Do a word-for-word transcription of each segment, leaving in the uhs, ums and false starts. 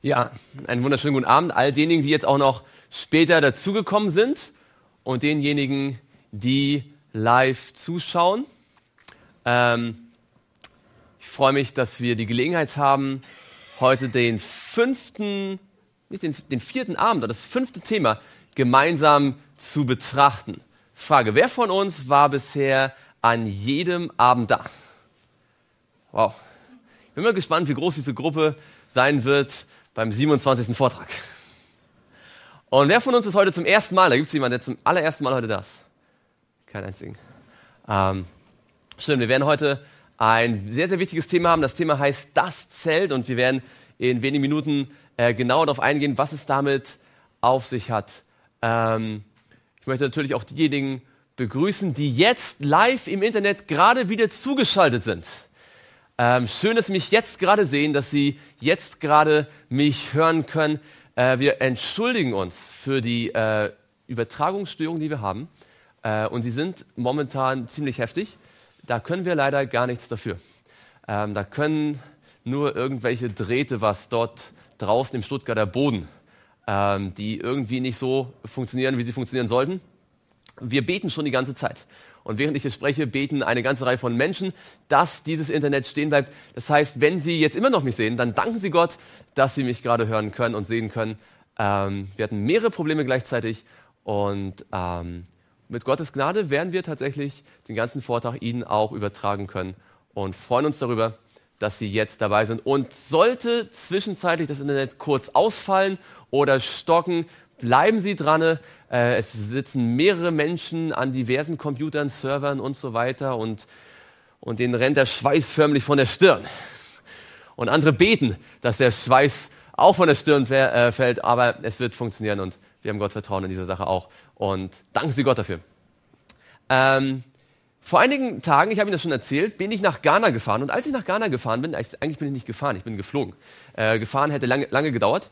Ja, einen wunderschönen guten Abend all denjenigen, die jetzt auch noch später dazugekommen sind und denjenigen, die live zuschauen. Ähm, ich freue mich, dass wir die Gelegenheit haben, heute den fünften, nicht den, den vierten Abend, aber das fünfte Thema gemeinsam zu betrachten. Frage, wer von uns war bisher an jedem Abend da? Wow. Ich bin mal gespannt, wie groß diese Gruppe sein wird beim siebenundzwanzigsten Vortrag. Und wer von uns ist heute zum ersten Mal? Da gibt es jemanden, der zum allerersten Mal heute da ist. Kein einzigen. Ähm, schön, wir werden heute ein sehr, sehr wichtiges Thema haben. Das Thema heißt das Zelt und wir werden in wenigen Minuten äh, genauer darauf eingehen, was es damit auf sich hat. Ähm, ich möchte natürlich auch diejenigen begrüßen, die jetzt live im Internet gerade wieder zugeschaltet sind. Ähm, schön, dass Sie mich jetzt gerade sehen, dass Sie jetzt gerade mich hören können. Äh, wir entschuldigen uns für die äh, Übertragungsstörungen, die wir haben. Äh, und sie sind momentan ziemlich heftig. Da können wir leider gar nichts dafür. Ähm, da können nur irgendwelche Drähte, was dort draußen im Stuttgarter Boden, ähm, die irgendwie nicht so funktionieren, wie sie funktionieren sollten. Wir beten schon die ganze Zeit. Und während ich hier spreche, beten eine ganze Reihe von Menschen, dass dieses Internet stehen bleibt. Das heißt, wenn Sie jetzt immer noch mich sehen, dann danken Sie Gott, dass Sie mich gerade hören können und sehen können. Ähm, wir hatten mehrere Probleme gleichzeitig und ähm, mit Gottes Gnade werden wir tatsächlich den ganzen Vortrag Ihnen auch übertragen können und freuen uns darüber, dass Sie jetzt dabei sind. Und sollte zwischenzeitlich das Internet kurz ausfallen oder stocken, bleiben Sie dran. Äh, es sitzen mehrere Menschen an diversen Computern, Servern und so weiter und, und denen rennt der Schweiß förmlich von der Stirn. Und andere beten, dass der Schweiß auch von der Stirn äh, fällt, aber es wird funktionieren und wir haben Gott Vertrauen in dieser Sache auch und danken Sie Gott dafür. Ähm, vor einigen Tagen, ich habe Ihnen das schon erzählt, bin ich nach Ghana gefahren und als ich nach Ghana gefahren bin, eigentlich bin ich nicht gefahren, ich bin geflogen. Äh, gefahren hätte lange, lange gedauert.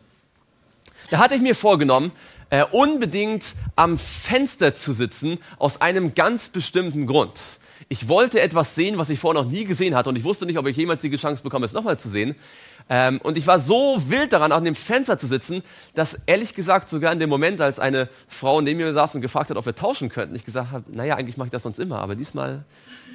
Da hatte ich mir vorgenommen, äh, unbedingt am Fenster zu sitzen, aus einem ganz bestimmten Grund. Ich wollte etwas sehen, was ich vorher noch nie gesehen hatte und ich wusste nicht, ob ich jemals die Chance bekomme, es nochmal zu sehen. Ähm, und ich war so wild daran, an dem Fenster zu sitzen, dass ehrlich gesagt sogar in dem Moment, als eine Frau neben mir saß und gefragt hat, ob wir tauschen könnten, ich gesagt habe, naja, eigentlich mache ich das sonst immer, aber diesmal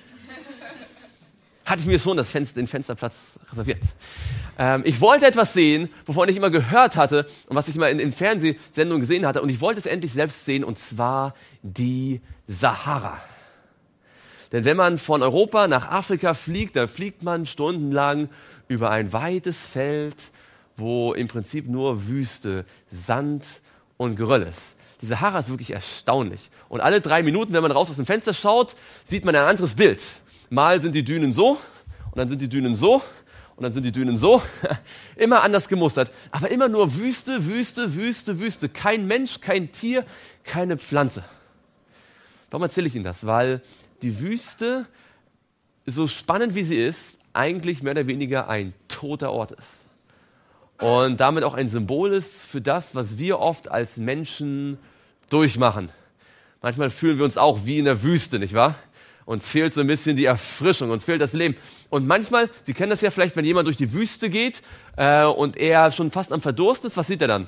hatte ich mir schon das Fenster, den Fensterplatz reserviert. Ähm, ich wollte etwas sehen, wovon ich immer gehört hatte und was ich immer in, in Fernsehsendungen gesehen hatte. Und ich wollte es endlich selbst sehen, und zwar die Sahara. Denn wenn man von Europa nach Afrika fliegt, da fliegt man stundenlang über ein weites Feld, wo im Prinzip nur Wüste, Sand und Geröll ist. Die Sahara ist wirklich erstaunlich. Und alle drei Minuten, wenn man raus aus dem Fenster schaut, sieht man ein anderes Bild. Mal sind die Dünen so und dann sind die Dünen so und dann sind die Dünen so. Immer anders gemustert, aber immer nur Wüste, Wüste, Wüste, Wüste. Kein Mensch, kein Tier, keine Pflanze. Warum erzähle ich Ihnen das? Weil die Wüste, so spannend wie sie ist, eigentlich mehr oder weniger ein toter Ort ist. Und damit auch ein Symbol ist für das, was wir oft als Menschen durchmachen. Manchmal fühlen wir uns auch wie in der Wüste, nicht wahr? Uns fehlt so ein bisschen die Erfrischung, uns fehlt das Leben. Und manchmal, Sie kennen das ja vielleicht, wenn jemand durch die Wüste geht äh, und er schon fast am Verdursten ist, was sieht er dann?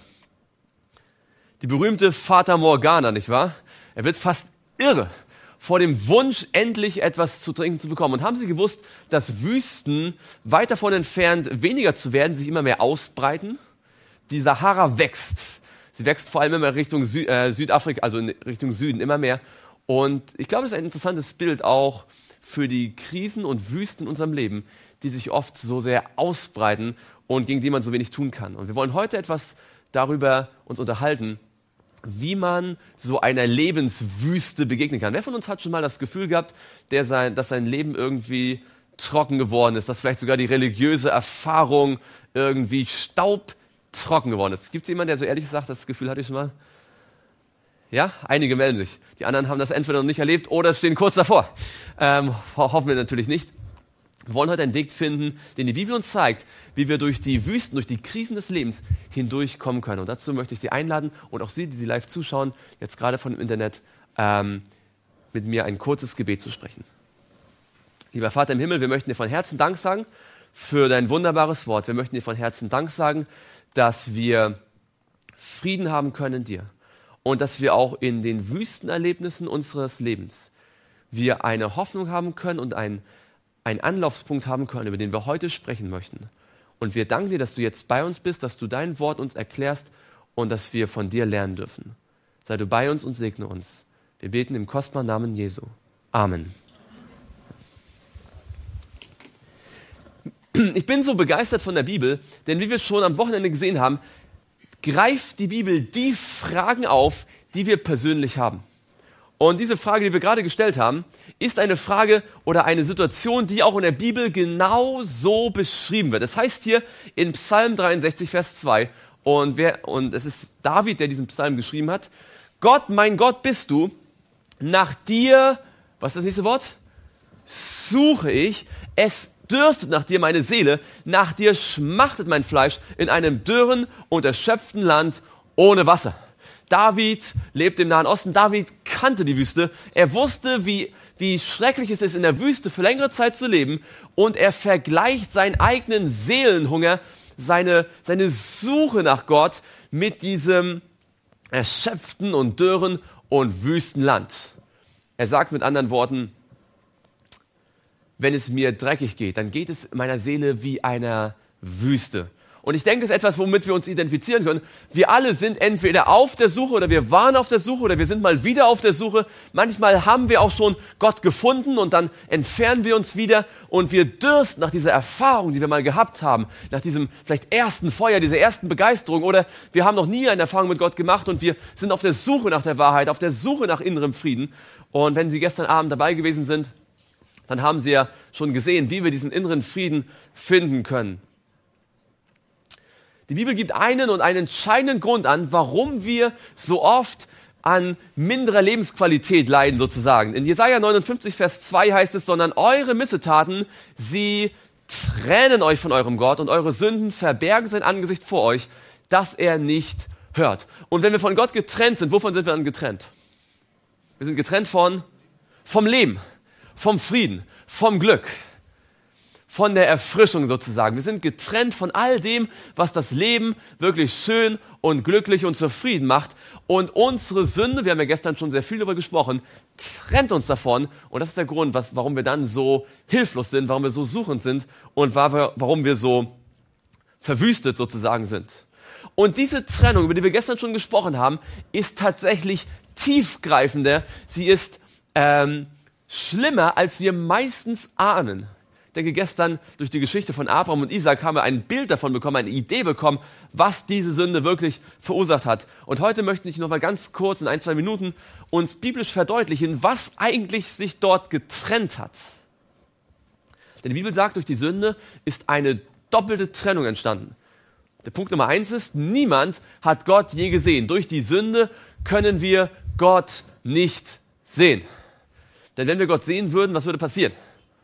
Die berühmte Fata Morgana, nicht wahr? Er wird fast irre vor dem Wunsch, endlich etwas zu trinken zu bekommen. Und haben Sie gewusst, dass Wüsten weit davon entfernt, weniger zu werden, sich immer mehr ausbreiten? Die Sahara wächst. Sie wächst vor allem immer Richtung Sü- äh, Südafrika, also in Richtung Süden, immer mehr. Und ich glaube, es ist ein interessantes Bild auch für die Krisen und Wüsten in unserem Leben, die sich oft so sehr ausbreiten und gegen die man so wenig tun kann. Und wir wollen heute etwas darüber uns unterhalten, wie man so einer Lebenswüste begegnen kann. Wer von uns hat schon mal das Gefühl gehabt, der sein, dass sein Leben irgendwie trocken geworden ist, dass vielleicht sogar die religiöse Erfahrung irgendwie staubtrocken geworden ist? Gibt es jemanden, der so ehrlich sagt, das Gefühl hatte ich schon mal? Ja, einige melden sich. Die anderen haben das entweder noch nicht erlebt oder stehen kurz davor. Ähm, hoffen wir natürlich nicht. Wir wollen heute einen Weg finden, den die Bibel uns zeigt, wie wir durch die Wüsten, durch die Krisen des Lebens hindurchkommen können. Und dazu möchte ich Sie einladen und auch Sie, die Sie live zuschauen, jetzt gerade von dem Internet, ähm, mit mir ein kurzes Gebet zu sprechen. Lieber Vater im Himmel, wir möchten dir von Herzen Dank sagen für dein wunderbares Wort. Wir möchten dir von Herzen Dank sagen, dass wir Frieden haben können in dir und dass wir auch in den Wüstenerlebnissen unseres Lebens wir eine Hoffnung haben können und einen, einen Anlaufspunkt haben können, über den wir heute sprechen möchten. Und wir danken dir, dass du jetzt bei uns bist, dass du dein Wort uns erklärst und dass wir von dir lernen dürfen. Sei du bei uns und segne uns. Wir beten im kostbaren Namen Jesu. Amen. Ich bin so begeistert von der Bibel, denn wie wir schon am Wochenende gesehen haben, greift die Bibel die Fragen auf, die wir persönlich haben. Und diese Frage, die wir gerade gestellt haben, ist eine Frage oder eine Situation, die auch in der Bibel genau so beschrieben wird. Es heißt hier in Psalm dreiundsechzig, Vers zwei, und, wer, und es ist David, der diesen Psalm geschrieben hat, Gott, mein Gott bist du, nach dir, was ist das nächste Wort? Suche ich, es dürstet nach dir meine Seele, nach dir schmachtet mein Fleisch in einem dürren und erschöpften Land ohne Wasser. David lebt im Nahen Osten, David kannte die Wüste, er wusste, wie, wie schrecklich es ist, in der Wüste für längere Zeit zu leben, und er vergleicht seinen eigenen Seelenhunger, seine, seine Suche nach Gott mit diesem erschöpften und dürren und wüsten Land. Er sagt mit anderen Worten, wenn es mir dreckig geht, dann geht es meiner Seele wie einer Wüste. Und ich denke, es ist etwas, womit wir uns identifizieren können. Wir alle sind entweder auf der Suche oder wir waren auf der Suche oder wir sind mal wieder auf der Suche. Manchmal haben wir auch schon Gott gefunden und dann entfernen wir uns wieder und wir dürsten nach dieser Erfahrung, die wir mal gehabt haben, nach diesem vielleicht ersten Feuer, dieser ersten Begeisterung, oder wir haben noch nie eine Erfahrung mit Gott gemacht und wir sind auf der Suche nach der Wahrheit, auf der Suche nach innerem Frieden. Und wenn Sie gestern Abend dabei gewesen sind, dann haben Sie ja schon gesehen, wie wir diesen inneren Frieden finden können. Die Bibel gibt einen und einen entscheidenden Grund an, warum wir so oft an minderer Lebensqualität leiden sozusagen. In Jesaja neunundfünfzig, Vers zwei heißt es, sondern eure Missetaten, sie trennen euch von eurem Gott und eure Sünden verbergen sein Angesicht vor euch, dass er nicht hört. Und wenn wir von Gott getrennt sind, wovon sind wir dann getrennt? Wir sind getrennt von, vom Leben, vom Frieden, vom Glück, von der Erfrischung sozusagen. Wir sind getrennt von all dem, was das Leben wirklich schön und glücklich und zufrieden macht. Und unsere Sünde, wir haben ja gestern schon sehr viel darüber gesprochen, trennt uns davon. Und das ist der Grund, was, warum wir dann so hilflos sind, warum wir so suchend sind und warum wir so verwüstet sozusagen sind. Und diese Trennung, über die wir gestern schon gesprochen haben, ist tatsächlich tiefgreifender. Sie ist ähm, schlimmer, als wir meistens ahnen. Ich denke, gestern durch die Geschichte von Abraham und Isaac haben wir ein Bild davon bekommen, eine Idee bekommen, was diese Sünde wirklich verursacht hat. Und heute möchte ich noch mal ganz kurz in ein, zwei Minuten uns biblisch verdeutlichen, was eigentlich sich dort getrennt hat. Denn die Bibel sagt, durch die Sünde ist eine doppelte Trennung entstanden. Der Punkt Nummer eins ist, niemand hat Gott je gesehen. Durch die Sünde können wir Gott nicht sehen. Denn wenn wir Gott sehen würden, was würde passieren?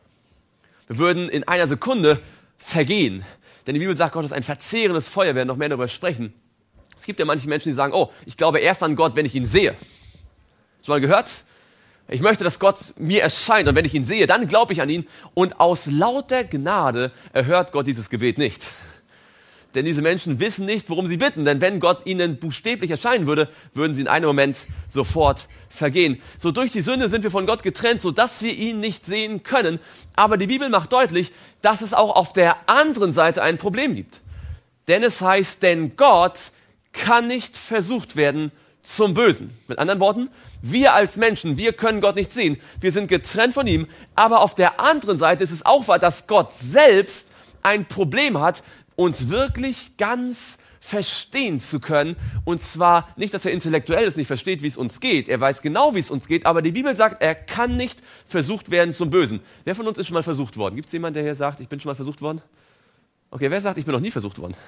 Wir würden in einer Sekunde vergehen. Denn die Bibel sagt, Gott ist ein verzehrendes Feuer. Wir werden noch mehr darüber sprechen. Es gibt ja manche Menschen, die sagen, oh, ich glaube erst an Gott, wenn ich ihn sehe. Schon mal gehört? Ich möchte, dass Gott mir erscheint und wenn ich ihn sehe, dann glaube ich an ihn. Und aus lauter Gnade erhört Gott dieses Gebet nicht. Denn diese Menschen wissen nicht, worum sie bitten. Denn wenn Gott ihnen buchstäblich erscheinen würde, würden sie in einem Moment sofort vergehen. So durch die Sünde sind wir von Gott getrennt, sodass wir ihn nicht sehen können. Aber die Bibel macht deutlich, dass es auch auf der anderen Seite ein Problem gibt. Denn es heißt, denn Gott kann nicht versucht werden zum Bösen. Mit anderen Worten, wir als Menschen, wir können Gott nicht sehen. Wir sind getrennt von ihm. Aber auf der anderen Seite ist es auch wahr, dass Gott selbst ein Problem hat, uns wirklich ganz verstehen zu können. Und zwar nicht, dass er intellektuell es nicht versteht, wie es uns geht. Er weiß genau, wie es uns geht. Aber die Bibel sagt, er kann nicht versucht werden zum Bösen. Wer von uns ist schon mal versucht worden? Gibt es jemanden, der hier sagt, ich bin schon mal versucht worden? Okay, wer sagt, ich bin noch nie versucht worden?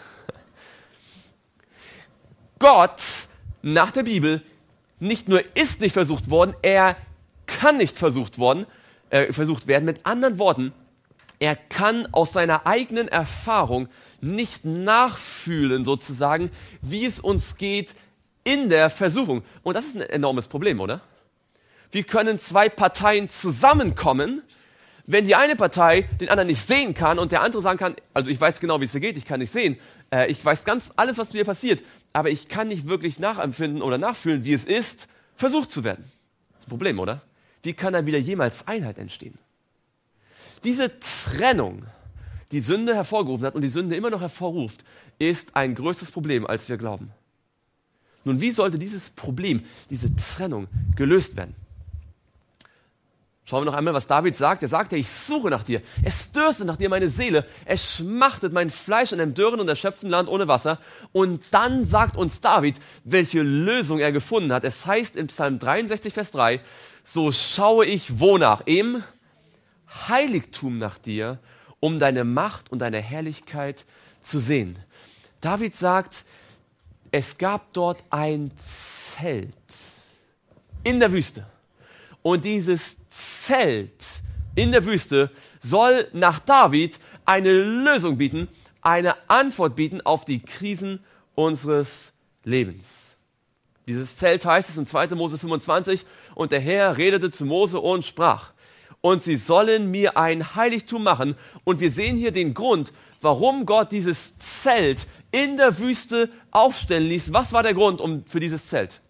Gott, nach der Bibel, nicht nur ist nicht versucht worden, er kann nicht versucht worden, äh, versucht werden. Mit anderen Worten, er kann aus seiner eigenen Erfahrung nicht nachfühlen sozusagen, wie es uns geht in der Versuchung. Und das ist ein enormes Problem, oder? Wir können zwei Parteien zusammenkommen, wenn die eine Partei den anderen nicht sehen kann und der andere sagen kann, also ich weiß genau, wie es dir geht, ich kann nicht sehen, äh, ich weiß ganz alles, was mir passiert, aber ich kann nicht wirklich nachempfinden oder nachfühlen, wie es ist, versucht zu werden. Das ist ein Problem, oder? Wie kann dann wieder jemals Einheit entstehen? Diese Trennung, die Sünde hervorgerufen hat und die Sünde immer noch hervorruft, ist ein größeres Problem, als wir glauben. Nun, wie sollte dieses Problem, diese Trennung gelöst werden? Schauen wir noch einmal, was David sagt. Er sagt ja, ich suche nach dir. Es dürstet nach dir meine Seele. Es schmachtet mein Fleisch in einem dürren und erschöpften Land ohne Wasser. Und dann sagt uns David, welche Lösung er gefunden hat. Es heißt in Psalm dreiundsechzig, Vers drei, so schaue ich wonach? Im Heiligtum nach dir, um deine Macht und deine Herrlichkeit zu sehen. David sagt, es gab dort ein Zelt in der Wüste. Und dieses Zelt in der Wüste soll nach David eine Lösung bieten, eine Antwort bieten auf die Krisen unseres Lebens. Dieses Zelt heißt es in zweiter Mose fünfundzwanzig, und der Herr redete zu Mose und sprach, und sie sollen mir ein Heiligtum machen. Und wir sehen hier den Grund, warum Gott dieses Zelt in der Wüste aufstellen ließ. Was war der Grund um, für dieses Zelt?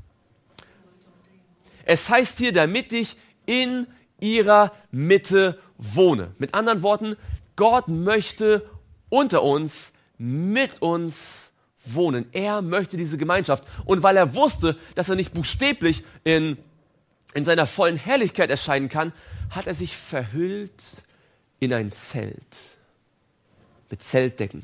Es heißt hier, damit ich in ihrer Mitte wohne. Mit anderen Worten, Gott möchte unter uns, mit uns wohnen. Er möchte diese Gemeinschaft. Und weil er wusste, dass er nicht buchstäblich in, in seiner vollen Herrlichkeit erscheinen kann, hat er sich verhüllt in ein Zelt. Mit Zeltdecken.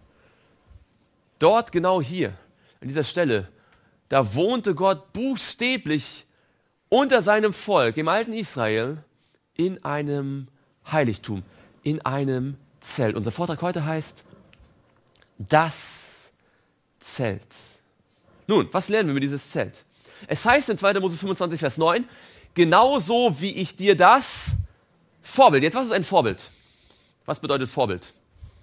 Dort, genau hier, an dieser Stelle, da wohnte Gott buchstäblich unter seinem Volk, im alten Israel, in einem Heiligtum, in einem Zelt. Unser Vortrag heute heißt das Zelt. Nun, was lernen wir über dieses Zelt? Es heißt in zweiter Mose fünfundzwanzig, Vers neun, genauso wie ich dir das Vorbild. Jetzt, was ist ein Vorbild? Was bedeutet Vorbild?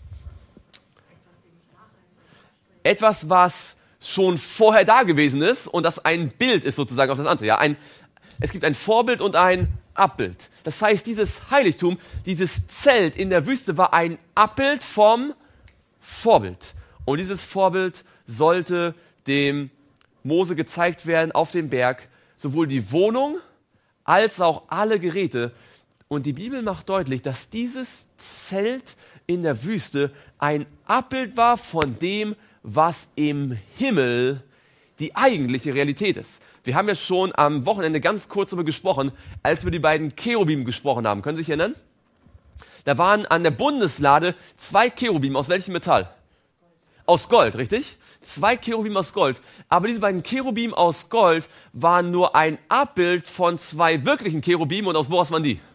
Etwas, was schon vorher da gewesen ist und das ein Bild ist sozusagen auf das andere. Ja, ein, es gibt ein Vorbild und ein Abbild. Das heißt, dieses Heiligtum, dieses Zelt in der Wüste war ein Abbild vom Vorbild. Und dieses Vorbild sollte dem Mose gezeigt werden auf dem Berg, sowohl die Wohnung als auch alle Geräte. Und die Bibel macht deutlich, dass dieses Zelt in der Wüste ein Abbild war von dem, was im Himmel die eigentliche Realität ist. Wir haben ja schon am Wochenende ganz kurz darüber gesprochen, als wir die beiden Cherubim gesprochen haben. Können Sie sich erinnern? Da waren an der Bundeslade zwei Cherubim. Aus welchem Metall? Aus Gold, richtig? Zwei Cherubim aus Gold. Aber diese beiden Cherubim aus Gold waren nur ein Abbild von zwei wirklichen Cherubim. Und aus woraus waren die?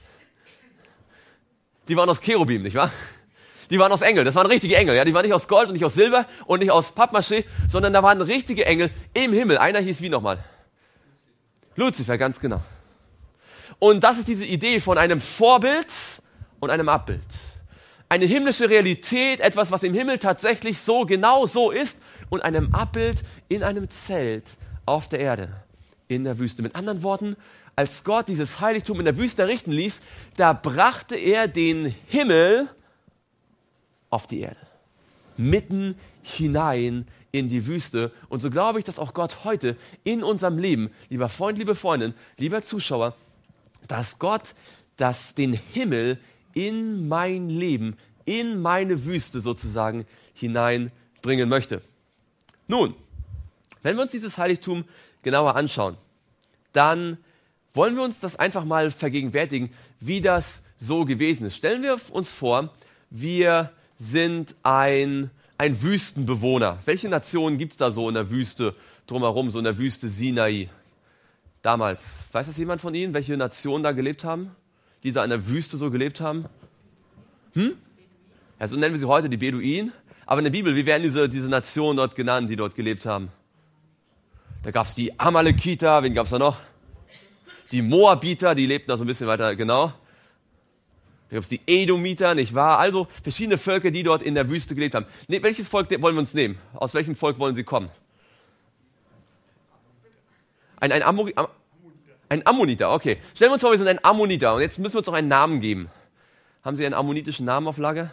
Die waren aus Cherubim, nicht wahr? Die waren aus Engel, das waren richtige Engel. Ja? Die waren nicht aus Gold und nicht aus Silber und nicht aus Pappmaché, sondern da waren richtige Engel im Himmel. Einer hieß wie nochmal? Luzifer, ganz genau. Und das ist diese Idee von einem Vorbild und einem Abbild. Eine himmlische Realität, etwas, was im Himmel tatsächlich so genau so ist, und einem Abbild in einem Zelt auf der Erde, in der Wüste. Mit anderen Worten, als Gott dieses Heiligtum in der Wüste errichten ließ, da brachte er den Himmel auf die Erde, mitten hinein in die Wüste. Und so glaube ich, dass auch Gott heute in unserem Leben, lieber Freund, liebe Freundin, lieber Zuschauer, dass Gott das den Himmel in mein Leben, in meine Wüste sozusagen hineinbringen möchte. Nun, wenn wir uns dieses Heiligtum genauer anschauen, dann wollen wir uns das einfach mal vergegenwärtigen, wie das so gewesen ist. Stellen wir uns vor, wir sind ein, ein Wüstenbewohner. Welche Nationen gibt es da so in der Wüste drumherum, so in der Wüste Sinai? Damals, weiß das jemand von Ihnen, welche Nationen da gelebt haben? Die da in der Wüste so gelebt haben? Hm? Ja, so nennen wir sie heute, die Beduinen. Aber in der Bibel, wie werden diese, diese Nationen dort genannt, die dort gelebt haben? Da gab es die Amalekiter, wen gab es da noch? Die Moabiter, die lebten da so ein bisschen weiter, genau. Da gab es die Edomiter, nicht wahr? Also verschiedene Völker, die dort in der Wüste gelebt haben. Ne, welches Volk wollen wir uns nehmen? Aus welchem Volk wollen sie kommen? Ein, ein Amori, Am, Ein Ammoniter, okay. Stellen wir uns vor, wir sind ein Ammoniter und jetzt müssen wir uns noch einen Namen geben. Haben Sie einen ammonitischen Namen auf Lager?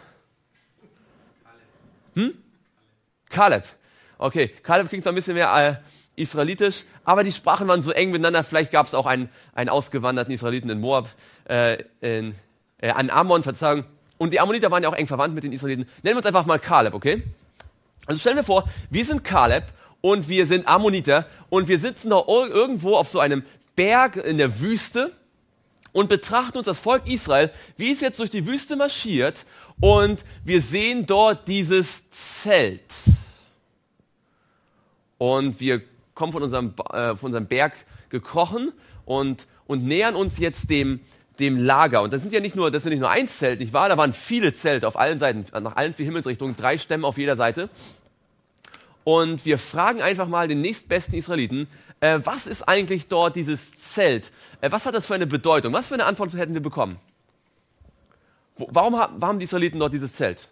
Hm? Kaleb. Okay, Kaleb klingt so ein bisschen mehr äh, israelitisch, aber die Sprachen waren so eng miteinander. Vielleicht gab es auch einen, einen ausgewanderten Israeliten in Moab, äh, in, äh, an Ammon, Verzeihung. Und die Ammoniter waren ja auch eng verwandt mit den Israeliten. Nennen wir uns einfach mal Kaleb, okay? Also stellen wir vor, wir sind Kaleb und wir sind Ammoniter und wir sitzen da irgendwo auf so einem Berg in der Wüste und betrachten uns das Volk Israel, wie es jetzt durch die Wüste marschiert, und wir sehen dort dieses Zelt. Und wir kommen von unserem, äh, von unserem Berg gekrochen und, und nähern uns jetzt dem, dem Lager. Und das sind ja nicht nur, das sind nicht nur ein Zelt, nicht wahr? Da waren viele Zelte auf allen Seiten, nach allen vier Himmelsrichtungen, drei Stämme auf jeder Seite. Und wir fragen einfach mal den nächstbesten Israeliten, äh, was ist eigentlich dort dieses Zelt? Äh, was hat das für eine Bedeutung? Was für eine Antwort hätten wir bekommen? Wo, warum, warum haben die Israeliten dort dieses Zelt?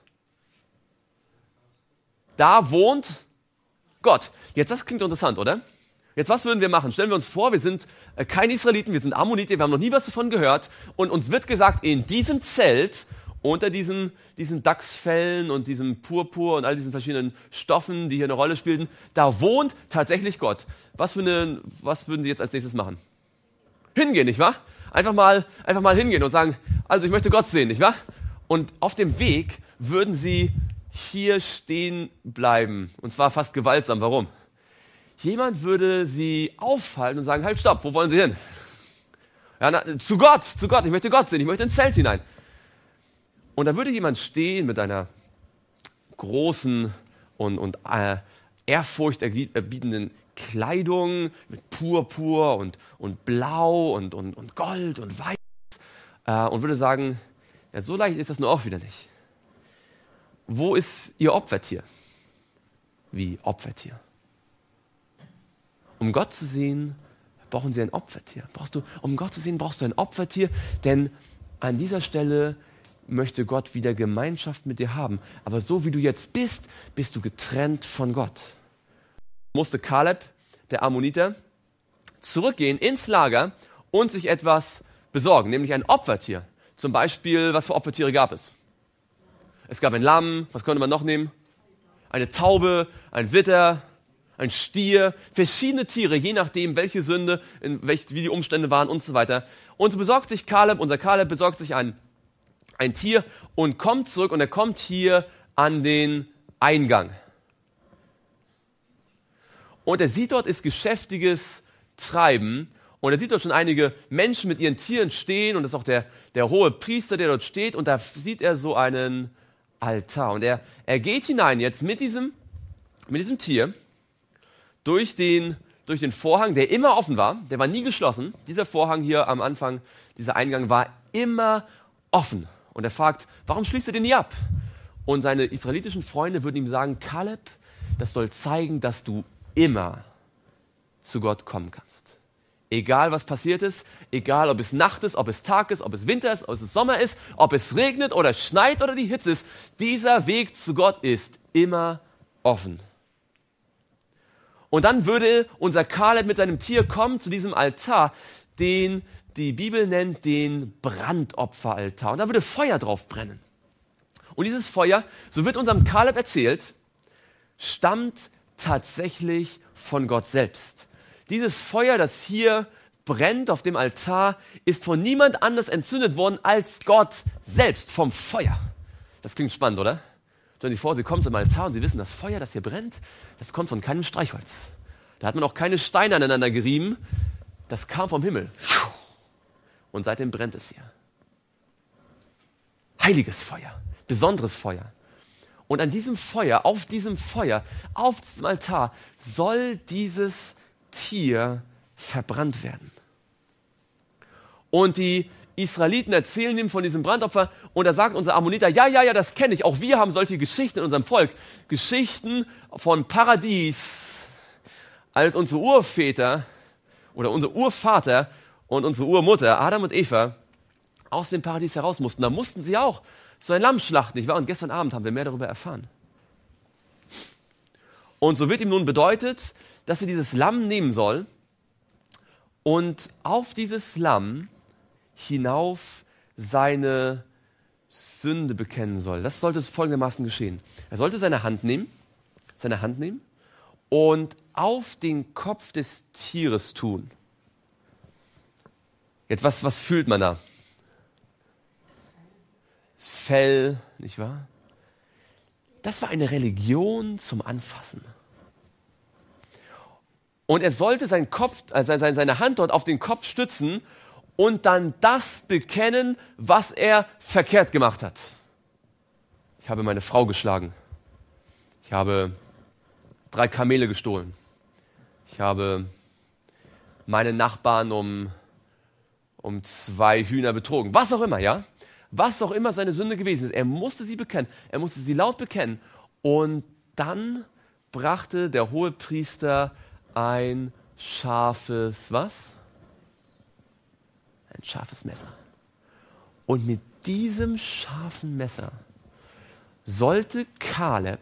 Da wohnt Gott. Jetzt, das klingt interessant, oder? Jetzt, was würden wir machen? Stellen wir uns vor, wir sind äh, keine Israeliten, wir sind Ammoniter, wir haben noch nie was davon gehört und uns wird gesagt, in diesem Zelt, unter diesen, diesen Dachsfellen und diesem Purpur und all diesen verschiedenen Stoffen, die hier eine Rolle spielten, da wohnt tatsächlich Gott. Was, für eine, was würden Sie jetzt als nächstes machen? Hingehen, nicht wahr? Einfach mal, einfach mal hingehen und sagen, also ich möchte Gott sehen, nicht wahr? Und auf dem Weg würden Sie hier stehen bleiben. Und zwar fast gewaltsam. Warum? Jemand würde Sie aufhalten und sagen, halt, stopp, wo wollen Sie hin? Ja, na, zu Gott, zu Gott, ich möchte Gott sehen, ich möchte ins Zelt hinein. Und da würde jemand stehen mit einer großen und, und äh, ehrfurchterbietenden Kleidung, mit Purpur und, und Blau und, und, und Gold und Weiß äh, und würde sagen, ja, so leicht ist das nur auch wieder nicht. Wo ist Ihr Opfertier? Wie Opfertier? Um Gott zu sehen, brauchen Sie ein Opfertier. Brauchst du, um Gott zu sehen, brauchst du ein Opfertier, denn an dieser Stelle möchte Gott wieder Gemeinschaft mit dir haben. Aber so wie du jetzt bist, bist du getrennt von Gott. Musste Kaleb, der Ammoniter, zurückgehen ins Lager und sich etwas besorgen, nämlich ein Opfertier. Zum Beispiel, was für Opfertiere gab es? Es gab ein Lamm, was konnte man noch nehmen? Eine Taube, ein Widder, ein Stier, verschiedene Tiere, je nachdem, welche Sünde, in welch, wie die Umstände waren und so weiter. Und so besorgt sich Kaleb, unser Kaleb besorgt sich ein, ein Tier und kommt zurück und er kommt hier an den Eingang. Und er sieht dort ist geschäftiges Treiben und er sieht dort schon einige Menschen mit ihren Tieren stehen und das ist auch der, der hohe Priester, der dort steht und da sieht er so einen Altar. Und er, er geht hinein jetzt mit diesem, mit diesem Tier durch den, durch den Vorhang, der immer offen war, der war nie geschlossen. Dieser Vorhang hier am Anfang, dieser Eingang war immer offen. Und er fragt, warum schließt er den nie ab? Und seine israelitischen Freunde würden ihm sagen, Kaleb, das soll zeigen, dass du immer zu Gott kommen kannst. Egal was passiert ist, egal ob es Nacht ist, ob es Tag ist, ob es Winter ist, ob es Sommer ist, ob es regnet oder schneit oder die Hitze ist, dieser Weg zu Gott ist immer offen. Und dann würde unser Kaleb mit seinem Tier kommen zu diesem Altar, den die Bibel nennt den Brandopferaltar. Und da würde Feuer drauf brennen. Und dieses Feuer, so wird unserem Kaleb erzählt, stammt tatsächlich von Gott selbst. Dieses Feuer, das hier brennt auf dem Altar, ist von niemand anders entzündet worden als Gott selbst vom Feuer. Das klingt spannend, oder? Stellen Sie sich vor, Sie kommen zum Altar und Sie wissen, das Feuer, das hier brennt, das kommt von keinem Streichholz. Da hat man auch keine Steine aneinander gerieben. Das kam vom Himmel. Und seitdem brennt es hier. Heiliges Feuer, besonderes Feuer. Und an diesem Feuer, auf diesem Feuer, auf diesem Altar soll dieses Tier verbrannt werden. Und die Israeliten erzählen ihm von diesem Brandopfer und da sagt unser Ammoniter, ja, ja, ja, das kenne ich. Auch wir haben solche Geschichten in unserem Volk. Geschichten von Paradies, als unsere Urväter oder unser Urvater und unsere Urmutter, Adam und Eva, aus dem Paradies heraus mussten. Da mussten sie auch so ein Lamm schlachten, nicht wahr? Und gestern Abend haben wir mehr darüber erfahren. Und so wird ihm nun bedeutet, dass er dieses Lamm nehmen soll und auf dieses Lamm hinauf seine Sünde bekennen soll. Das sollte es folgendermaßen geschehen. Er sollte seine Hand nehmen, seine Hand nehmen und auf den Kopf des Tieres tun. Jetzt, was, was fühlt man da? Das Fell, nicht wahr? Das war eine Religion zum Anfassen. Und er sollte seinen Kopf, also seine Hand dort auf den Kopf stützen und dann das bekennen, was er verkehrt gemacht hat. Ich habe meine Frau geschlagen. Ich habe drei Kamele gestohlen. Ich habe meine Nachbarn um, um zwei Hühner betrogen. Was auch immer, ja? Was auch immer seine Sünde gewesen ist. Er musste sie bekennen. Er musste sie laut bekennen. Und dann brachte der Hohepriester ein scharfes, was? Ein scharfes Messer. Und mit diesem scharfen Messer sollte Kaleb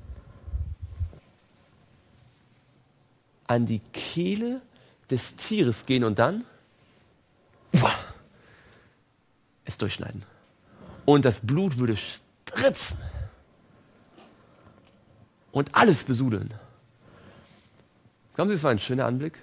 an die Kehle des Tieres gehen und dann es durchschneiden. Und das Blut würde spritzen und alles besudeln. Glauben Sie, es war ein schöner Anblick?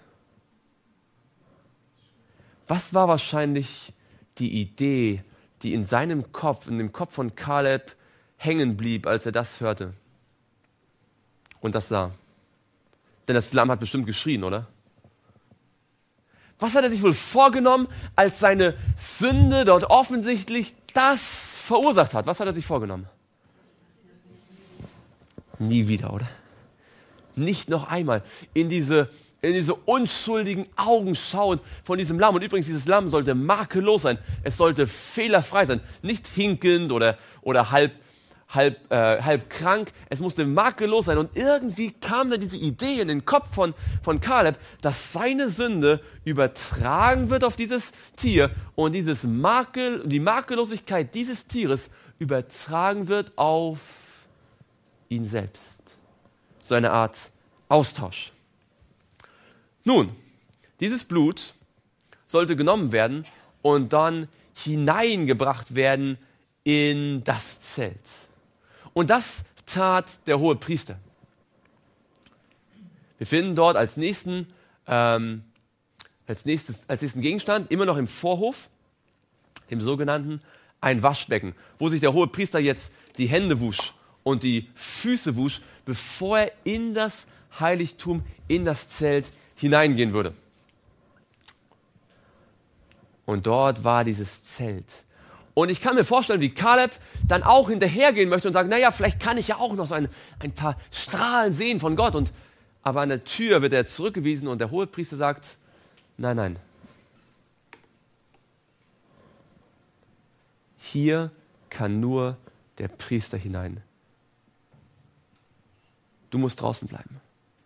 Was war wahrscheinlich die Idee, die in seinem Kopf, in dem Kopf von Kaleb hängen blieb, als er das hörte und das sah? Denn das Lamm hat bestimmt geschrien, oder? Was hat er sich wohl vorgenommen, als seine Sünde dort offensichtlich das verursacht hat? Was hat er sich vorgenommen? Nie wieder, oder? Nicht noch einmal in diese, in diese unschuldigen Augen schauen von diesem Lamm. Und übrigens, dieses Lamm sollte makellos sein. Es sollte fehlerfrei sein. Nicht hinkend oder, oder halb, halb, äh, halb krank. Es musste makellos sein. Und irgendwie kam dann diese Idee in den Kopf von, von Kaleb, dass seine Sünde übertragen wird auf dieses Tier und dieses Makel, die Makellosigkeit dieses Tieres übertragen wird auf ihn selbst. So eine Art Austausch. Nun, dieses Blut sollte genommen werden und dann hineingebracht werden in das Zelt. Und das tat der Hohepriester. Wir finden dort als nächsten, ähm, als nächstes, als nächsten Gegenstand, immer noch im Vorhof, im sogenannten, ein Waschbecken, wo sich der Hohepriester jetzt die Hände wusch und die Füße wusch, bevor er in das Heiligtum, in das Zelt hineingehen würde. Und dort war dieses Zelt. Und ich kann mir vorstellen, wie Kaleb dann auch hinterhergehen möchte und sagt, naja, vielleicht kann ich ja auch noch so ein, ein paar Strahlen sehen von Gott. Und, aber an der Tür wird er zurückgewiesen und der Hohepriester sagt, nein, nein. Hier kann nur der Priester hinein. Du musst draußen bleiben.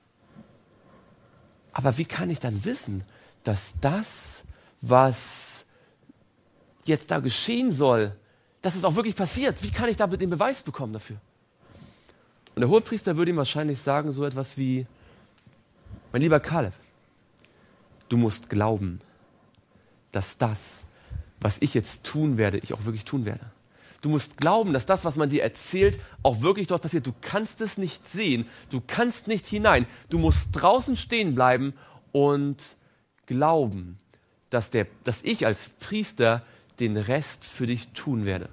Aber wie kann ich dann wissen, dass das, was jetzt da geschehen soll, dass es auch wirklich passiert? Wie kann ich da den Beweis bekommen dafür? Und der Hohepriester würde ihm wahrscheinlich sagen, so etwas wie, mein lieber Kaleb, du musst glauben, dass das, was ich jetzt tun werde, ich auch wirklich tun werde. Du musst glauben, dass das, was man dir erzählt, auch wirklich dort passiert. Du kannst es nicht sehen, du kannst nicht hinein. Du musst draußen stehen bleiben und glauben, dass, der, dass ich als Priester den Rest für dich tun werde.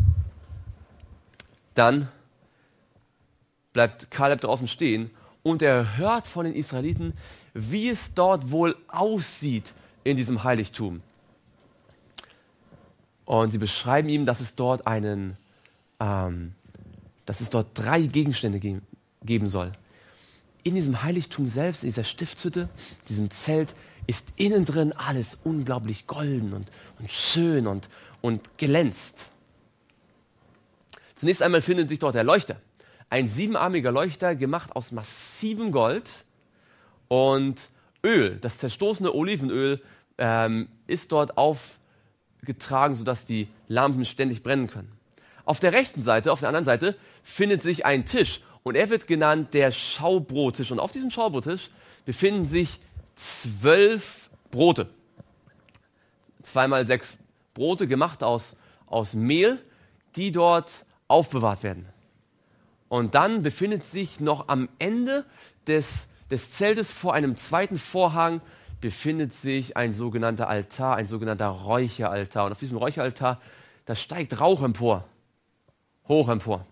Dann bleibt Kaleb draußen stehen und er hört von den Israeliten, wie es dort wohl aussieht in diesem Heiligtum. Und sie beschreiben ihm, dass es dort einen, ähm, dass es dort drei Gegenstände ge- geben soll. In diesem Heiligtum selbst, in dieser Stiftshütte, diesem Zelt, ist innen drin alles unglaublich golden und, und schön und, und glänzt. Zunächst einmal findet sich dort der Leuchter. Ein siebenarmiger Leuchter, gemacht aus massivem Gold und Öl. Das zerstoßene Olivenöl ähm, ist dort auf getragen, sodass die Lampen ständig brennen können. Auf der rechten Seite, auf der anderen Seite, findet sich ein Tisch und er wird genannt der Schaubrottisch. Und auf diesem Schaubrottisch befinden sich zwölf Brote. Zweimal sechs Brote gemacht aus, aus Mehl, die dort aufbewahrt werden. Und dann befindet sich noch am Ende des, des Zeltes vor einem zweiten Vorhang befindet sich ein sogenannter Altar, ein sogenannter Räucheraltar. Und auf diesem Räucheraltar, da steigt Rauch empor, hoch empor.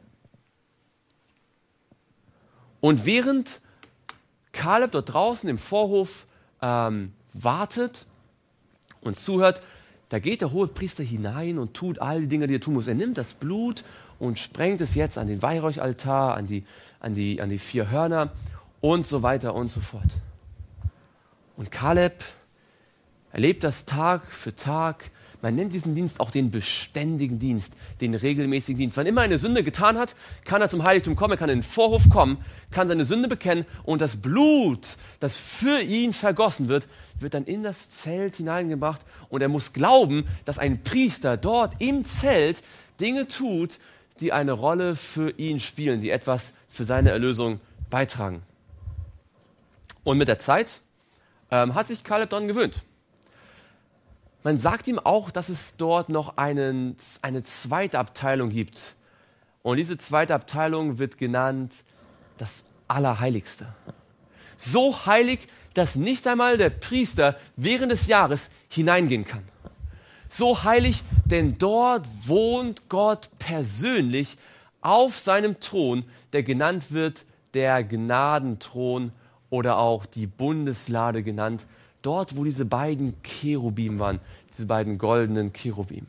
Und während Kaleb dort draußen im Vorhof ähm, wartet und zuhört, da geht der Hohepriester hinein und tut all die Dinge, die er tun muss. Er nimmt das Blut und sprengt es jetzt an den Weihräuchaltar, an die, an die, an die vier Hörner und so weiter und so fort. Und Kaleb erlebt das Tag für Tag. Man nennt diesen Dienst auch den beständigen Dienst, den regelmäßigen Dienst. Wann immer er eine Sünde getan hat, kann er zum Heiligtum kommen, er kann in den Vorhof kommen, kann seine Sünde bekennen und das Blut, das für ihn vergossen wird, wird dann in das Zelt hineingebracht und er muss glauben, dass ein Priester dort im Zelt Dinge tut, die eine Rolle für ihn spielen, die etwas für seine Erlösung beitragen. Und mit der Zeit ähm, hat sich Kaleb daran gewöhnt. Man sagt ihm auch, dass es dort noch einen, eine zweite Abteilung gibt. Und diese zweite Abteilung wird genannt das Allerheiligste. So heilig, dass nicht einmal der Priester während des Jahres hineingehen kann. So heilig, denn dort wohnt Gott persönlich auf seinem Thron, der genannt wird der Gnadenthron oder auch die Bundeslade genannt. Dort, wo diese beiden Cherubim waren, diese beiden goldenen Cherubim.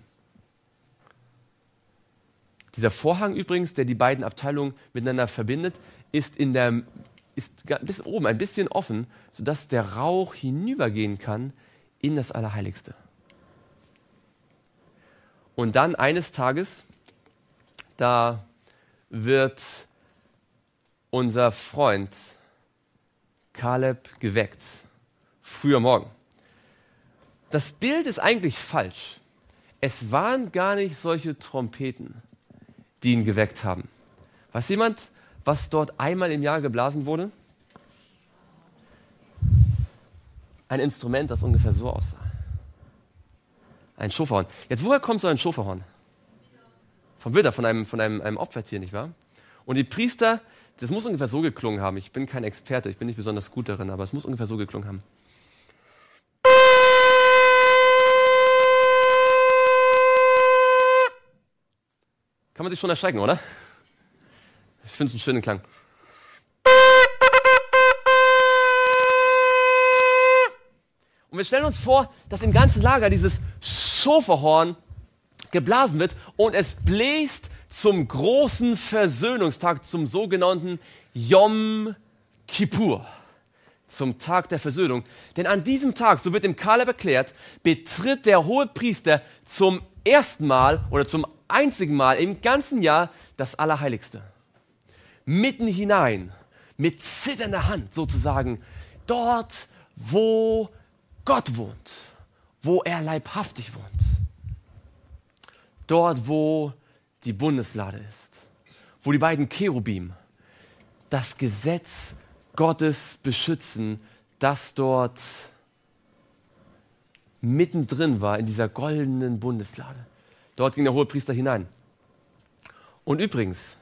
Dieser Vorhang übrigens, der die beiden Abteilungen miteinander verbindet, ist, in der, ist bis oben ein bisschen offen, sodass der Rauch hinübergehen kann in das Allerheiligste. Und dann eines Tages, da wird unser Freund Kaleb geweckt. Früh am Morgen. Das Bild ist eigentlich falsch. Es waren gar nicht solche Trompeten, die ihn geweckt haben. Weiß jemand, was dort einmal im Jahr geblasen wurde? Ein Instrument, das ungefähr so aussah. Ein Schofahorn. Jetzt, woher kommt so ein Schofahorn? Vom Widder, von einem, von einem, einem Opfertier, nicht wahr? Und die Priester, das muss ungefähr so geklungen haben. Ich bin kein Experte, ich bin nicht besonders gut darin, aber es muss ungefähr so geklungen haben. Kann man sich schon erschrecken, oder? Ich finde es einen schönen Klang. Und wir stellen uns vor, dass im ganzen Lager dieses Schofahorn geblasen wird und es bläst zum großen Versöhnungstag, zum sogenannten Yom Kippur, zum Tag der Versöhnung. Denn an diesem Tag, so wird im Kaleb erklärt, betritt der Hohepriester zum ersten Mal oder zum einzigen Mal im ganzen Jahr das Allerheiligste. Mitten hinein, mit zitternder Hand sozusagen, dort, wo Gott wohnt, wo er leibhaftig wohnt. Dort, wo die Bundeslade ist, wo die beiden Cherubim das Gesetz Gottes beschützen, das dort mittendrin war in dieser goldenen Bundeslade. Dort ging der Hohepriester hinein. Und übrigens,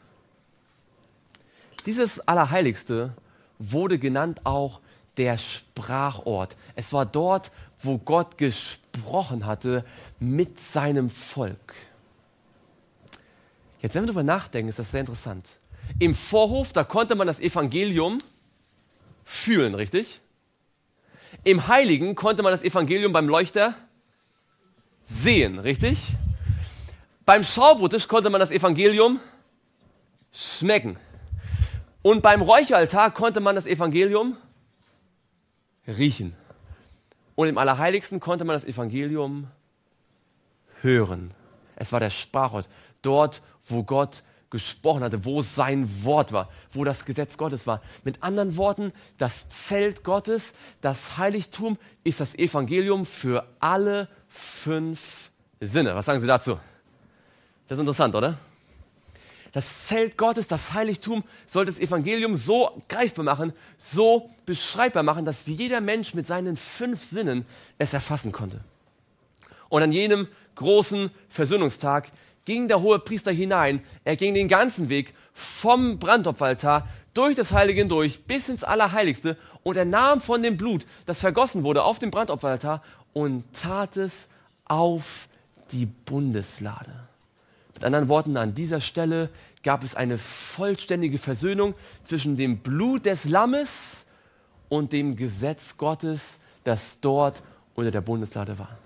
dieses Allerheiligste wurde genannt auch der Sprachort. Es war dort, wo Gott gesprochen hatte mit seinem Volk. Jetzt, wenn wir darüber nachdenken, ist das sehr interessant. Im Vorhof, da konnte man das Evangelium fühlen, richtig? Im Heiligen konnte man das Evangelium beim Leuchter sehen, richtig? Beim Schaubrottisch konnte man das Evangelium schmecken. Und beim Räucheraltar konnte man das Evangelium riechen. Und im Allerheiligsten konnte man das Evangelium hören. Es war der Sprachort. Dort, wo Gott gesprochen hatte, wo sein Wort war, wo das Gesetz Gottes war. Mit anderen Worten, das Zelt Gottes, das Heiligtum ist das Evangelium für alle fünf Sinne. Was sagen Sie dazu? Das ist interessant, oder? Das Zelt Gottes, das Heiligtum, soll das Evangelium so greifbar machen, so beschreibbar machen, dass jeder Mensch mit seinen fünf Sinnen es erfassen konnte. Und an jenem großen Versöhnungstag ging der Hohepriester hinein. Er ging den ganzen Weg vom Brandopferaltar durch das Heilige hindurch bis ins Allerheiligste und er nahm von dem Blut, das vergossen wurde auf dem Brandopferaltar und tat es auf die Bundeslade. Mit anderen Worten, an dieser Stelle gab es eine vollständige Versöhnung zwischen dem Blut des Lammes und dem Gesetz Gottes, das dort unter der Bundeslade war.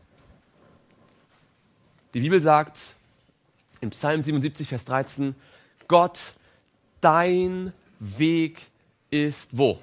Die Bibel sagt in Psalm siebenundsiebzig, Vers dreizehn, Gott, dein Weg ist wo?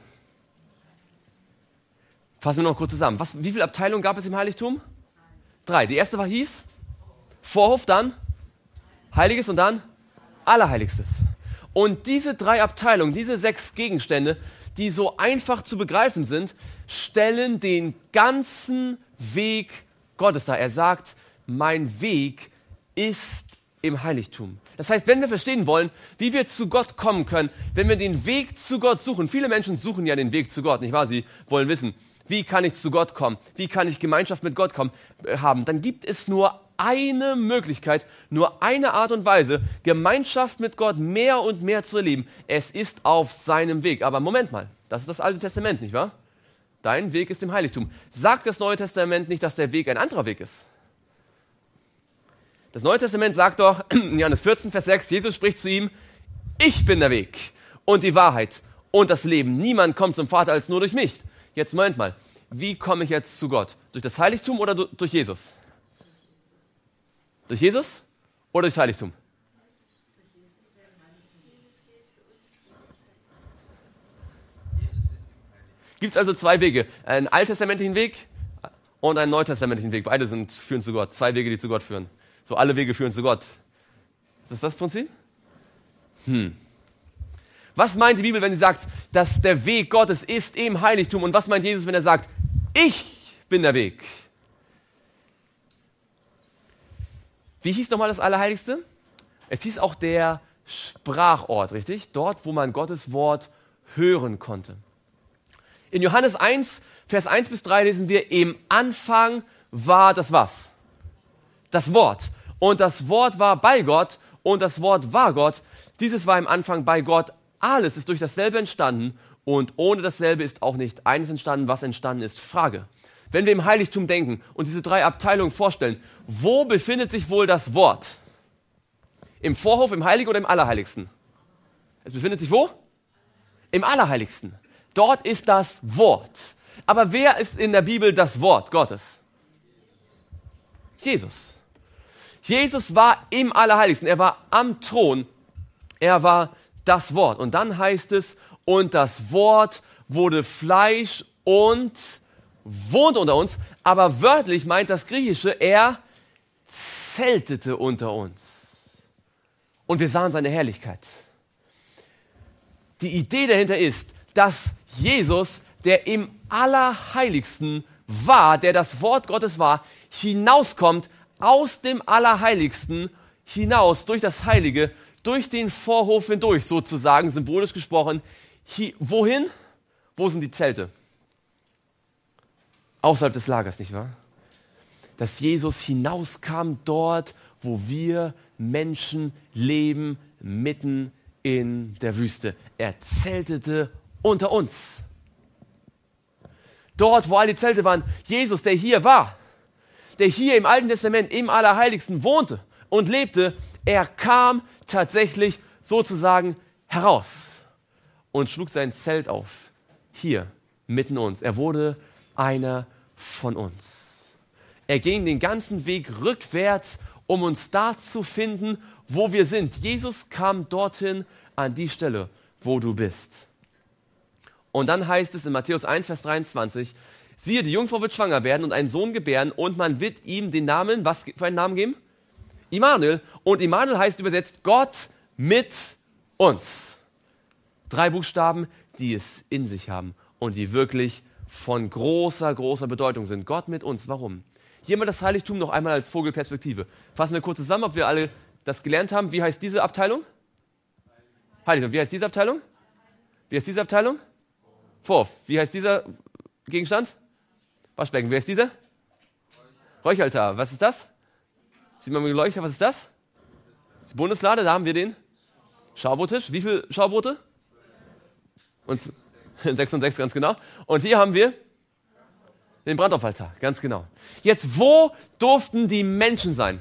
Fassen wir noch kurz zusammen. Was, wie viele Abteilungen gab es im Heiligtum? Drei. Die erste war hieß Vorhof, dann Heiliges und dann Allerheiligstes. Und diese drei Abteilungen, diese sechs Gegenstände, die so einfach zu begreifen sind, stellen den ganzen Weg Gottes dar. Er sagt, mein Weg ist im Heiligtum. Das heißt, wenn wir verstehen wollen, wie wir zu Gott kommen können, wenn wir den Weg zu Gott suchen, viele Menschen suchen ja den Weg zu Gott, nicht wahr? Sie wollen wissen, wie kann ich zu Gott kommen? Wie kann ich Gemeinschaft mit Gott kommen, äh, haben? Dann gibt es nur eine Möglichkeit, nur eine Art und Weise, Gemeinschaft mit Gott mehr und mehr zu erleben. Es ist auf seinem Weg. Aber Moment mal, das ist das Alte Testament, nicht wahr? Dein Weg ist im Heiligtum. Sagt das Neue Testament nicht, dass der Weg ein anderer Weg ist? Das Neue Testament sagt doch in Johannes vierzehn, Vers sechs, Jesus spricht zu ihm, ich bin der Weg und die Wahrheit und das Leben. Niemand kommt zum Vater als nur durch mich. Jetzt Moment mal, wie komme ich jetzt zu Gott? Durch das Heiligtum oder durch Jesus? Durch Jesus oder durchs Heiligtum? Gibt es also zwei Wege, einen alttestamentlichen Weg und einen neutestamentlichen Weg. Beide sind, führen zu Gott, zwei Wege, die zu Gott führen. So, alle Wege führen zu Gott. Ist das das Prinzip? Hm. Was meint die Bibel, wenn sie sagt, dass der Weg Gottes ist im Heiligtum? Und was meint Jesus, wenn er sagt, ich bin der Weg? Wie hieß nochmal das Allerheiligste? Es hieß auch der Sprachort, richtig? Dort, wo man Gottes Wort hören konnte. In Johannes eins, Vers eins bis drei lesen wir, im Anfang war das was? Das Wort. Und das Wort war bei Gott und das Wort war Gott. Dieses war im Anfang bei Gott. Alles ist durch dasselbe entstanden und ohne dasselbe ist auch nicht eines entstanden, was entstanden ist. Frage. Wenn wir im Heiligtum denken und diese drei Abteilungen vorstellen, wo befindet sich wohl das Wort? Im Vorhof, im Heiligen oder im Allerheiligsten? Es befindet sich wo? Im Allerheiligsten. Dort ist das Wort. Aber wer ist in der Bibel das Wort Gottes? Jesus. Jesus war im Allerheiligsten. Er war am Thron. Er war das Wort. Und dann heißt es, und das Wort wurde Fleisch und wohnt unter uns. Aber wörtlich meint das Griechische, er zeltete unter uns. Und wir sahen seine Herrlichkeit. Die Idee dahinter ist, dass Jesus, der im Allerheiligsten war, der das Wort Gottes war, hinauskommt aus dem Allerheiligsten hinaus durch das Heilige, durch den Vorhof hindurch, sozusagen symbolisch gesprochen. Hi, wohin? Wo sind die Zelte? Außerhalb des Lagers, nicht wahr? Dass Jesus hinauskam dort, wo wir Menschen leben, mitten in der Wüste. Er zeltete unter uns. Dort, wo all die Zelte waren, Jesus, der hier war, der hier im Alten Testament im Allerheiligsten wohnte und lebte, er kam tatsächlich sozusagen heraus und schlug sein Zelt auf, hier mitten uns. Er wurde einer von uns. Er ging den ganzen Weg rückwärts, um uns da zu finden, wo wir sind. Jesus kam dorthin an die Stelle, wo du bist. Und dann heißt es in Matthäus eins, Vers dreiundzwanzig, siehe, die Jungfrau wird schwanger werden und einen Sohn gebären und man wird ihm den Namen, was für einen Namen geben? Immanuel. Und Immanuel heißt übersetzt Gott mit uns. Drei Buchstaben, die es in sich haben und die wirklich von großer, großer Bedeutung sind. Gott mit uns. Warum? Hier haben wir das Heiligtum noch einmal als Vogelperspektive. Fassen wir kurz zusammen, ob wir alle das gelernt haben. Wie heißt diese Abteilung? Heiligtum. Wie heißt diese Abteilung? Wie heißt diese Abteilung? Vorhof. Wie heißt dieser Gegenstand? Waschbecken. Wie heißt dieser? Räucheraltar. Was ist das? Sieht man mit dem Leuchter, was ist das? Das ist die Bundeslade, da haben wir den Schaubrottisch. Wie viele Schaubrote? Und sechs und sechs, ganz genau. Und hier haben wir den Brandopferaltar, ganz genau. Jetzt, wo durften die Menschen sein?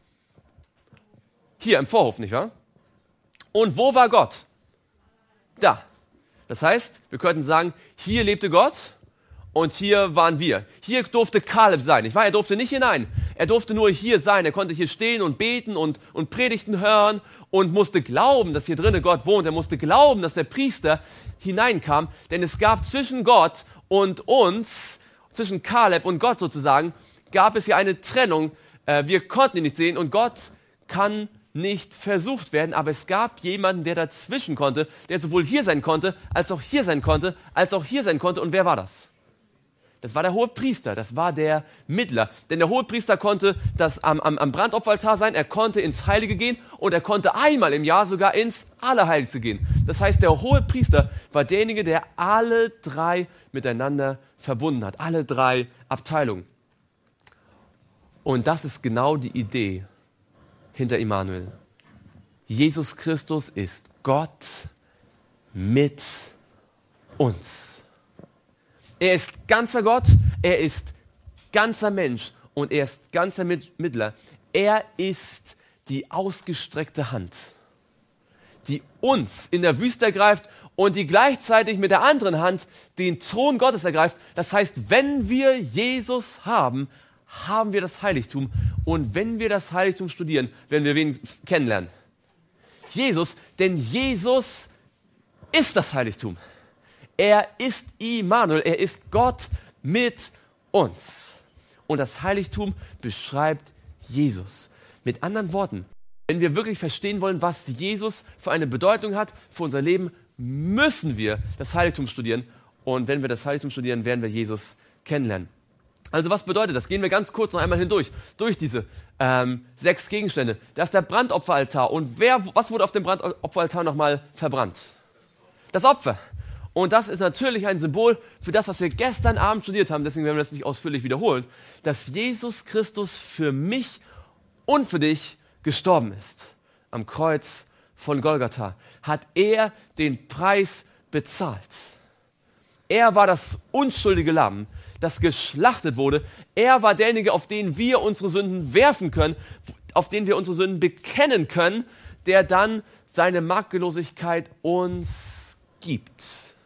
Hier im Vorhof, nicht wahr? Und wo war Gott? Da. Das heißt, wir könnten sagen, hier lebte Gott und hier waren wir. Hier durfte Kaleb sein, nicht wahr? Er durfte nicht hinein. Er durfte nur hier sein. Er konnte hier stehen und beten und, und Predigten hören und musste glauben, dass hier drinnen Gott wohnt. Er musste glauben, dass der Priester hineinkam. Denn es gab zwischen Gott und uns, zwischen Kaleb und Gott sozusagen, gab es hier eine Trennung. Äh, wir konnten ihn nicht sehen und Gott kann nicht versucht werden, aber es gab jemanden, der dazwischen konnte, der sowohl hier sein konnte, als auch hier sein konnte, als auch hier sein konnte. Und wer war das? Das war der Hohepriester, das war der Mittler. Denn der Hohepriester konnte das am, am, am Brandopferaltar sein, er konnte ins Heilige gehen und er konnte einmal im Jahr sogar ins Allerheiligste gehen. Das heißt, der Hohepriester war derjenige, der alle drei miteinander verbunden hat, alle drei Abteilungen. Und das ist genau die Idee hinter Immanuel. Jesus Christus ist Gott mit uns. Er ist ganzer Gott, er ist ganzer Mensch und er ist ganzer Mittler. Er ist die ausgestreckte Hand, die uns in der Wüste ergreift und die gleichzeitig mit der anderen Hand den Thron Gottes ergreift. Das heißt, wenn wir Jesus haben, haben wir das Heiligtum. Und wenn wir das Heiligtum studieren, werden wir wen kennenlernen? Jesus, denn Jesus ist das Heiligtum. Er ist Immanuel, er ist Gott mit uns. Und das Heiligtum beschreibt Jesus. Mit anderen Worten, wenn wir wirklich verstehen wollen, was Jesus für eine Bedeutung hat für unser Leben, müssen wir das Heiligtum studieren. Und wenn wir das Heiligtum studieren, werden wir Jesus kennenlernen. Also was bedeutet das? Gehen wir ganz kurz noch einmal hindurch, durch diese ähm, sechs Gegenstände. Da ist der Brandopferaltar. Und wer, was wurde auf dem Brandopferaltar nochmal verbrannt? Das Opfer. Und das ist natürlich ein Symbol für das, was wir gestern Abend studiert haben. Deswegen werden wir das nicht ausführlich wiederholen. Dass Jesus Christus für mich und für dich gestorben ist. Am Kreuz von Golgatha hat er den Preis bezahlt. Er war das unschuldige Lamm, das geschlachtet wurde. Er war derjenige, auf den wir unsere Sünden werfen können, auf den wir unsere Sünden bekennen können, der dann seine Makellosigkeit uns gibt.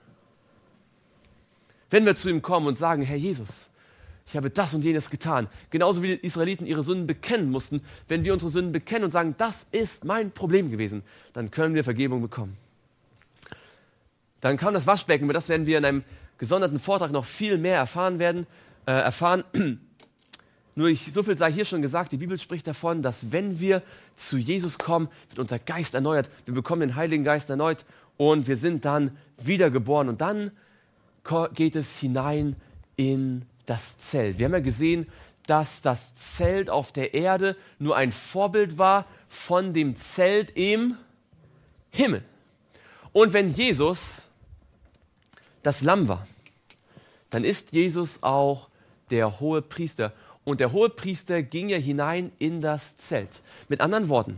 Wenn wir zu ihm kommen und sagen, Herr Jesus, ich habe das und jenes getan, genauso wie die Israeliten ihre Sünden bekennen mussten, wenn wir unsere Sünden bekennen und sagen, das ist mein Problem gewesen, dann können wir Vergebung bekommen. Dann kam das Waschbecken, über das werden wir in einem gesonderten Vortrag noch viel mehr erfahren werden, äh, erfahren. Nur ich, so viel sei hier schon gesagt, die Bibel spricht davon, dass wenn wir zu Jesus kommen, wird unser Geist erneuert, wir bekommen den Heiligen Geist erneut und wir sind dann wiedergeboren und dann geht es hinein in das Zelt. Wir haben ja gesehen, dass das Zelt auf der Erde nur ein Vorbild war von dem Zelt im Himmel. Und wenn Jesus das Lamm war, dann ist Jesus auch der Hohepriester. Und der Hohepriester ging ja hinein in das Zelt. Mit anderen Worten,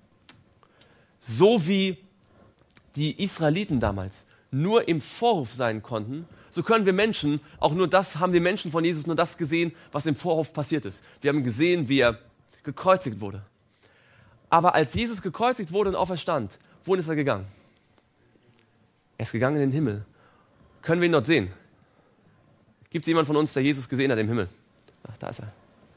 so wie die Israeliten damals nur im Vorhof sein konnten, so können wir Menschen, auch nur das, haben wir Menschen von Jesus nur das gesehen, was im Vorhof passiert ist. Wir haben gesehen, wie er gekreuzigt wurde. Aber als Jesus gekreuzigt wurde und auferstand, wohin ist er gegangen? Er ist gegangen in den Himmel. Können wir ihn dort sehen? Gibt es jemanden von uns, der Jesus gesehen hat im Himmel? Ach, da ist er.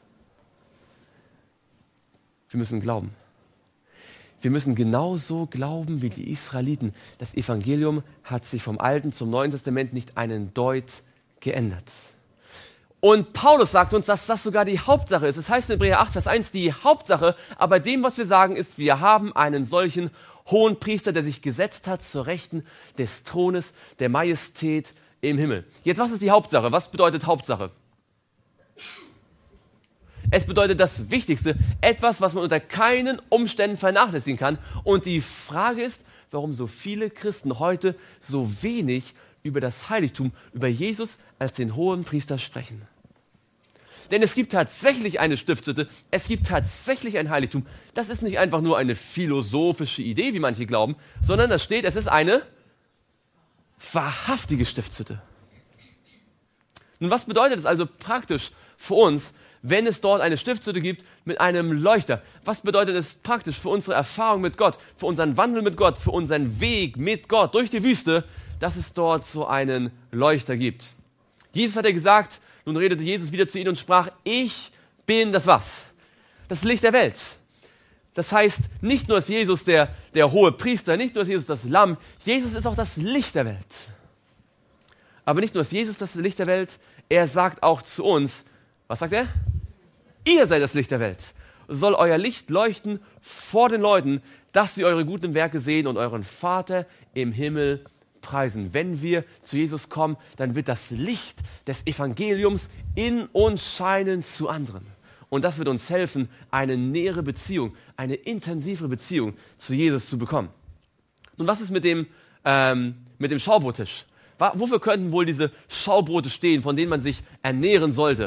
Wir müssen glauben. Wir müssen genauso glauben wie die Israeliten. Das Evangelium hat sich vom Alten zum Neuen Testament nicht einen Deut geändert. Und Paulus sagt uns, dass das sogar die Hauptsache ist. Es heißt in Hebräer acht, Vers eins, die Hauptsache, aber dem, was wir sagen, ist, wir haben einen solchen hohen Priester, der sich gesetzt hat zur Rechten des Thrones der Majestät im Himmel. Jetzt, was ist die Hauptsache? Was bedeutet Hauptsache? Es bedeutet das Wichtigste, etwas, was man unter keinen Umständen vernachlässigen kann. Und die Frage ist, warum so viele Christen heute so wenig über das Heiligtum, über Jesus als den Hohenpriester sprechen. Denn es gibt tatsächlich eine Stiftshütte, es gibt tatsächlich ein Heiligtum. Das ist nicht einfach nur eine philosophische Idee, wie manche glauben, sondern da steht, es ist eine wahrhaftige Stiftshütte. Nun, was bedeutet es also praktisch für uns, wenn es dort eine Stiftshütte gibt mit einem Leuchter? Was bedeutet es praktisch für unsere Erfahrung mit Gott, für unseren Wandel mit Gott, für unseren Weg mit Gott durch die Wüste, dass es dort so einen Leuchter gibt? Jesus hat ja gesagt, nun redete Jesus wieder zu ihnen und sprach, ich bin das was? Das Licht der Welt. Das heißt, nicht nur ist Jesus der, der hohe Priester, nicht nur ist Jesus das Lamm, Jesus ist auch das Licht der Welt. Aber nicht nur ist Jesus das Licht der Welt, er sagt auch zu uns, was sagt er? Ihr seid das Licht der Welt. Soll euer Licht leuchten vor den Leuten, dass sie eure guten Werke sehen und euren Vater im Himmel preisen. Wenn wir zu Jesus kommen, dann wird das Licht des Evangeliums in uns scheinen zu anderen. Und das wird uns helfen, eine nähere Beziehung, eine intensivere Beziehung zu Jesus zu bekommen. Und was ist mit dem, ähm, mit dem Schaubrottisch? Wofür könnten wohl diese Schaubrote stehen, von denen man sich ernähren sollte?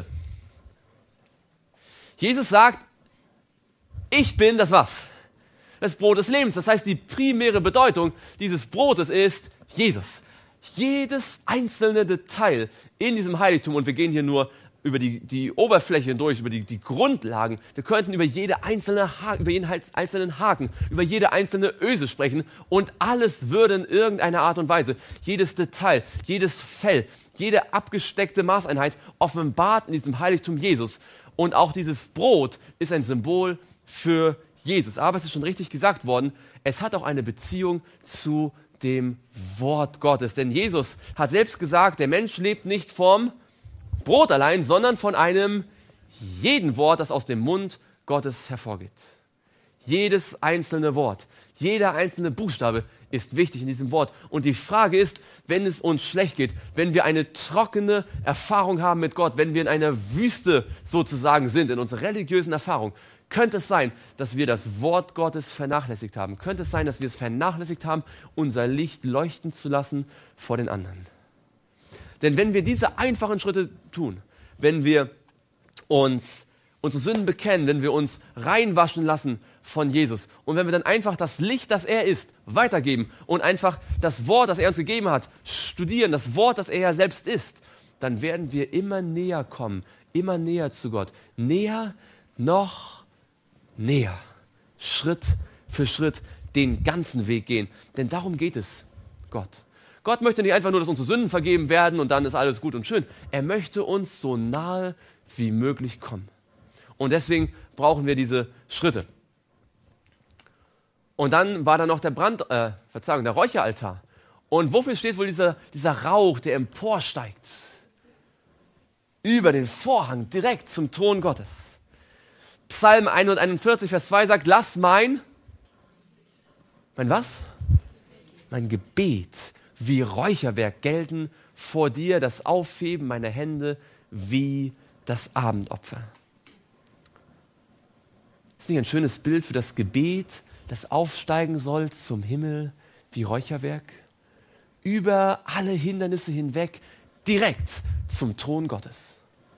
Jesus sagt, ich bin das was? Das Brot des Lebens. Das heißt, die primäre Bedeutung dieses Brotes ist Jesus. Jedes einzelne Detail in diesem Heiligtum, und wir gehen hier nur über die, die Oberfläche hindurch, über die, die Grundlagen. Wir könnten über, jede einzelne Haken, über jeden einzelnen Haken, über jede einzelne Öse sprechen und alles würde in irgendeiner Art und Weise, jedes Detail, jedes Fell, jede abgesteckte Maßeinheit offenbart in diesem Heiligtum Jesus. Und auch dieses Brot ist ein Symbol für Jesus. Aber es ist schon richtig gesagt worden, es hat auch eine Beziehung zu dem Wort Gottes. Denn Jesus hat selbst gesagt, der Mensch lebt nicht vom Brot allein, sondern von einem jeden Wort, das aus dem Mund Gottes hervorgeht. Jedes einzelne Wort, jeder einzelne Buchstabe ist wichtig in diesem Wort. Und die Frage ist, wenn es uns schlecht geht, wenn wir eine trockene Erfahrung haben mit Gott, wenn wir in einer Wüste sozusagen sind, in unserer religiösen Erfahrung, könnte es sein, dass wir das Wort Gottes vernachlässigt haben. Könnte es sein, dass wir es vernachlässigt haben, unser Licht leuchten zu lassen vor den anderen. Denn wenn wir diese einfachen Schritte tun, wenn wir uns unsere Sünden bekennen, wenn wir uns reinwaschen lassen von Jesus und wenn wir dann einfach das Licht, das er ist, weitergeben und einfach das Wort, das er uns gegeben hat, studieren, das Wort, das er ja selbst ist, dann werden wir immer näher kommen, immer näher zu Gott. Näher, noch näher. Schritt für Schritt den ganzen Weg gehen. Denn darum geht es Gott. Gott möchte nicht einfach nur, dass unsere Sünden vergeben werden und dann ist alles gut und schön. Er möchte uns so nahe wie möglich kommen. Und deswegen brauchen wir diese Schritte. Und dann war da noch der Brand, äh, Verzeihung, der Räucheraltar. Und wofür steht wohl dieser, dieser Rauch, der emporsteigt? Über den Vorhang, direkt zum Thron Gottes. Psalm hunderteinundvierzig, Vers zwei sagt, lass mein, mein was? Mein Gebet wie Räucherwerk gelten vor dir, das Aufheben meiner Hände wie das Abendopfer. Ist nicht ein schönes Bild für das Gebet, das aufsteigen soll zum Himmel wie Räucherwerk? Über alle Hindernisse hinweg, direkt zum Thron Gottes.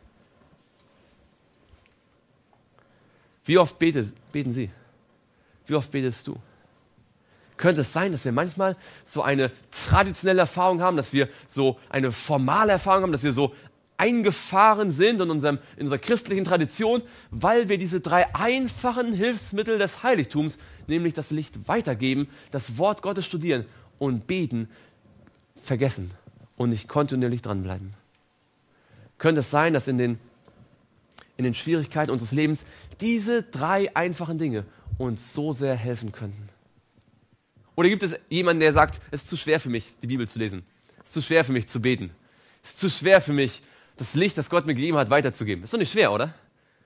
Wie oft betet, beten Sie? Wie oft betest du? Könnte es sein, dass wir manchmal so eine traditionelle Erfahrung haben, dass wir so eine formale Erfahrung haben, dass wir so eingefahren sind in, unserem, in unserer christlichen Tradition, weil wir diese drei einfachen Hilfsmittel des Heiligtums, nämlich das Licht weitergeben, das Wort Gottes studieren und beten, vergessen und nicht kontinuierlich dranbleiben. Könnte es sein, dass in den, in den Schwierigkeiten unseres Lebens diese drei einfachen Dinge uns so sehr helfen könnten? Oder gibt es jemanden, der sagt, es ist zu schwer für mich, die Bibel zu lesen. Es ist zu schwer für mich zu beten. Es ist zu schwer für mich, das Licht, das Gott mir gegeben hat, weiterzugeben. Ist doch nicht schwer, oder?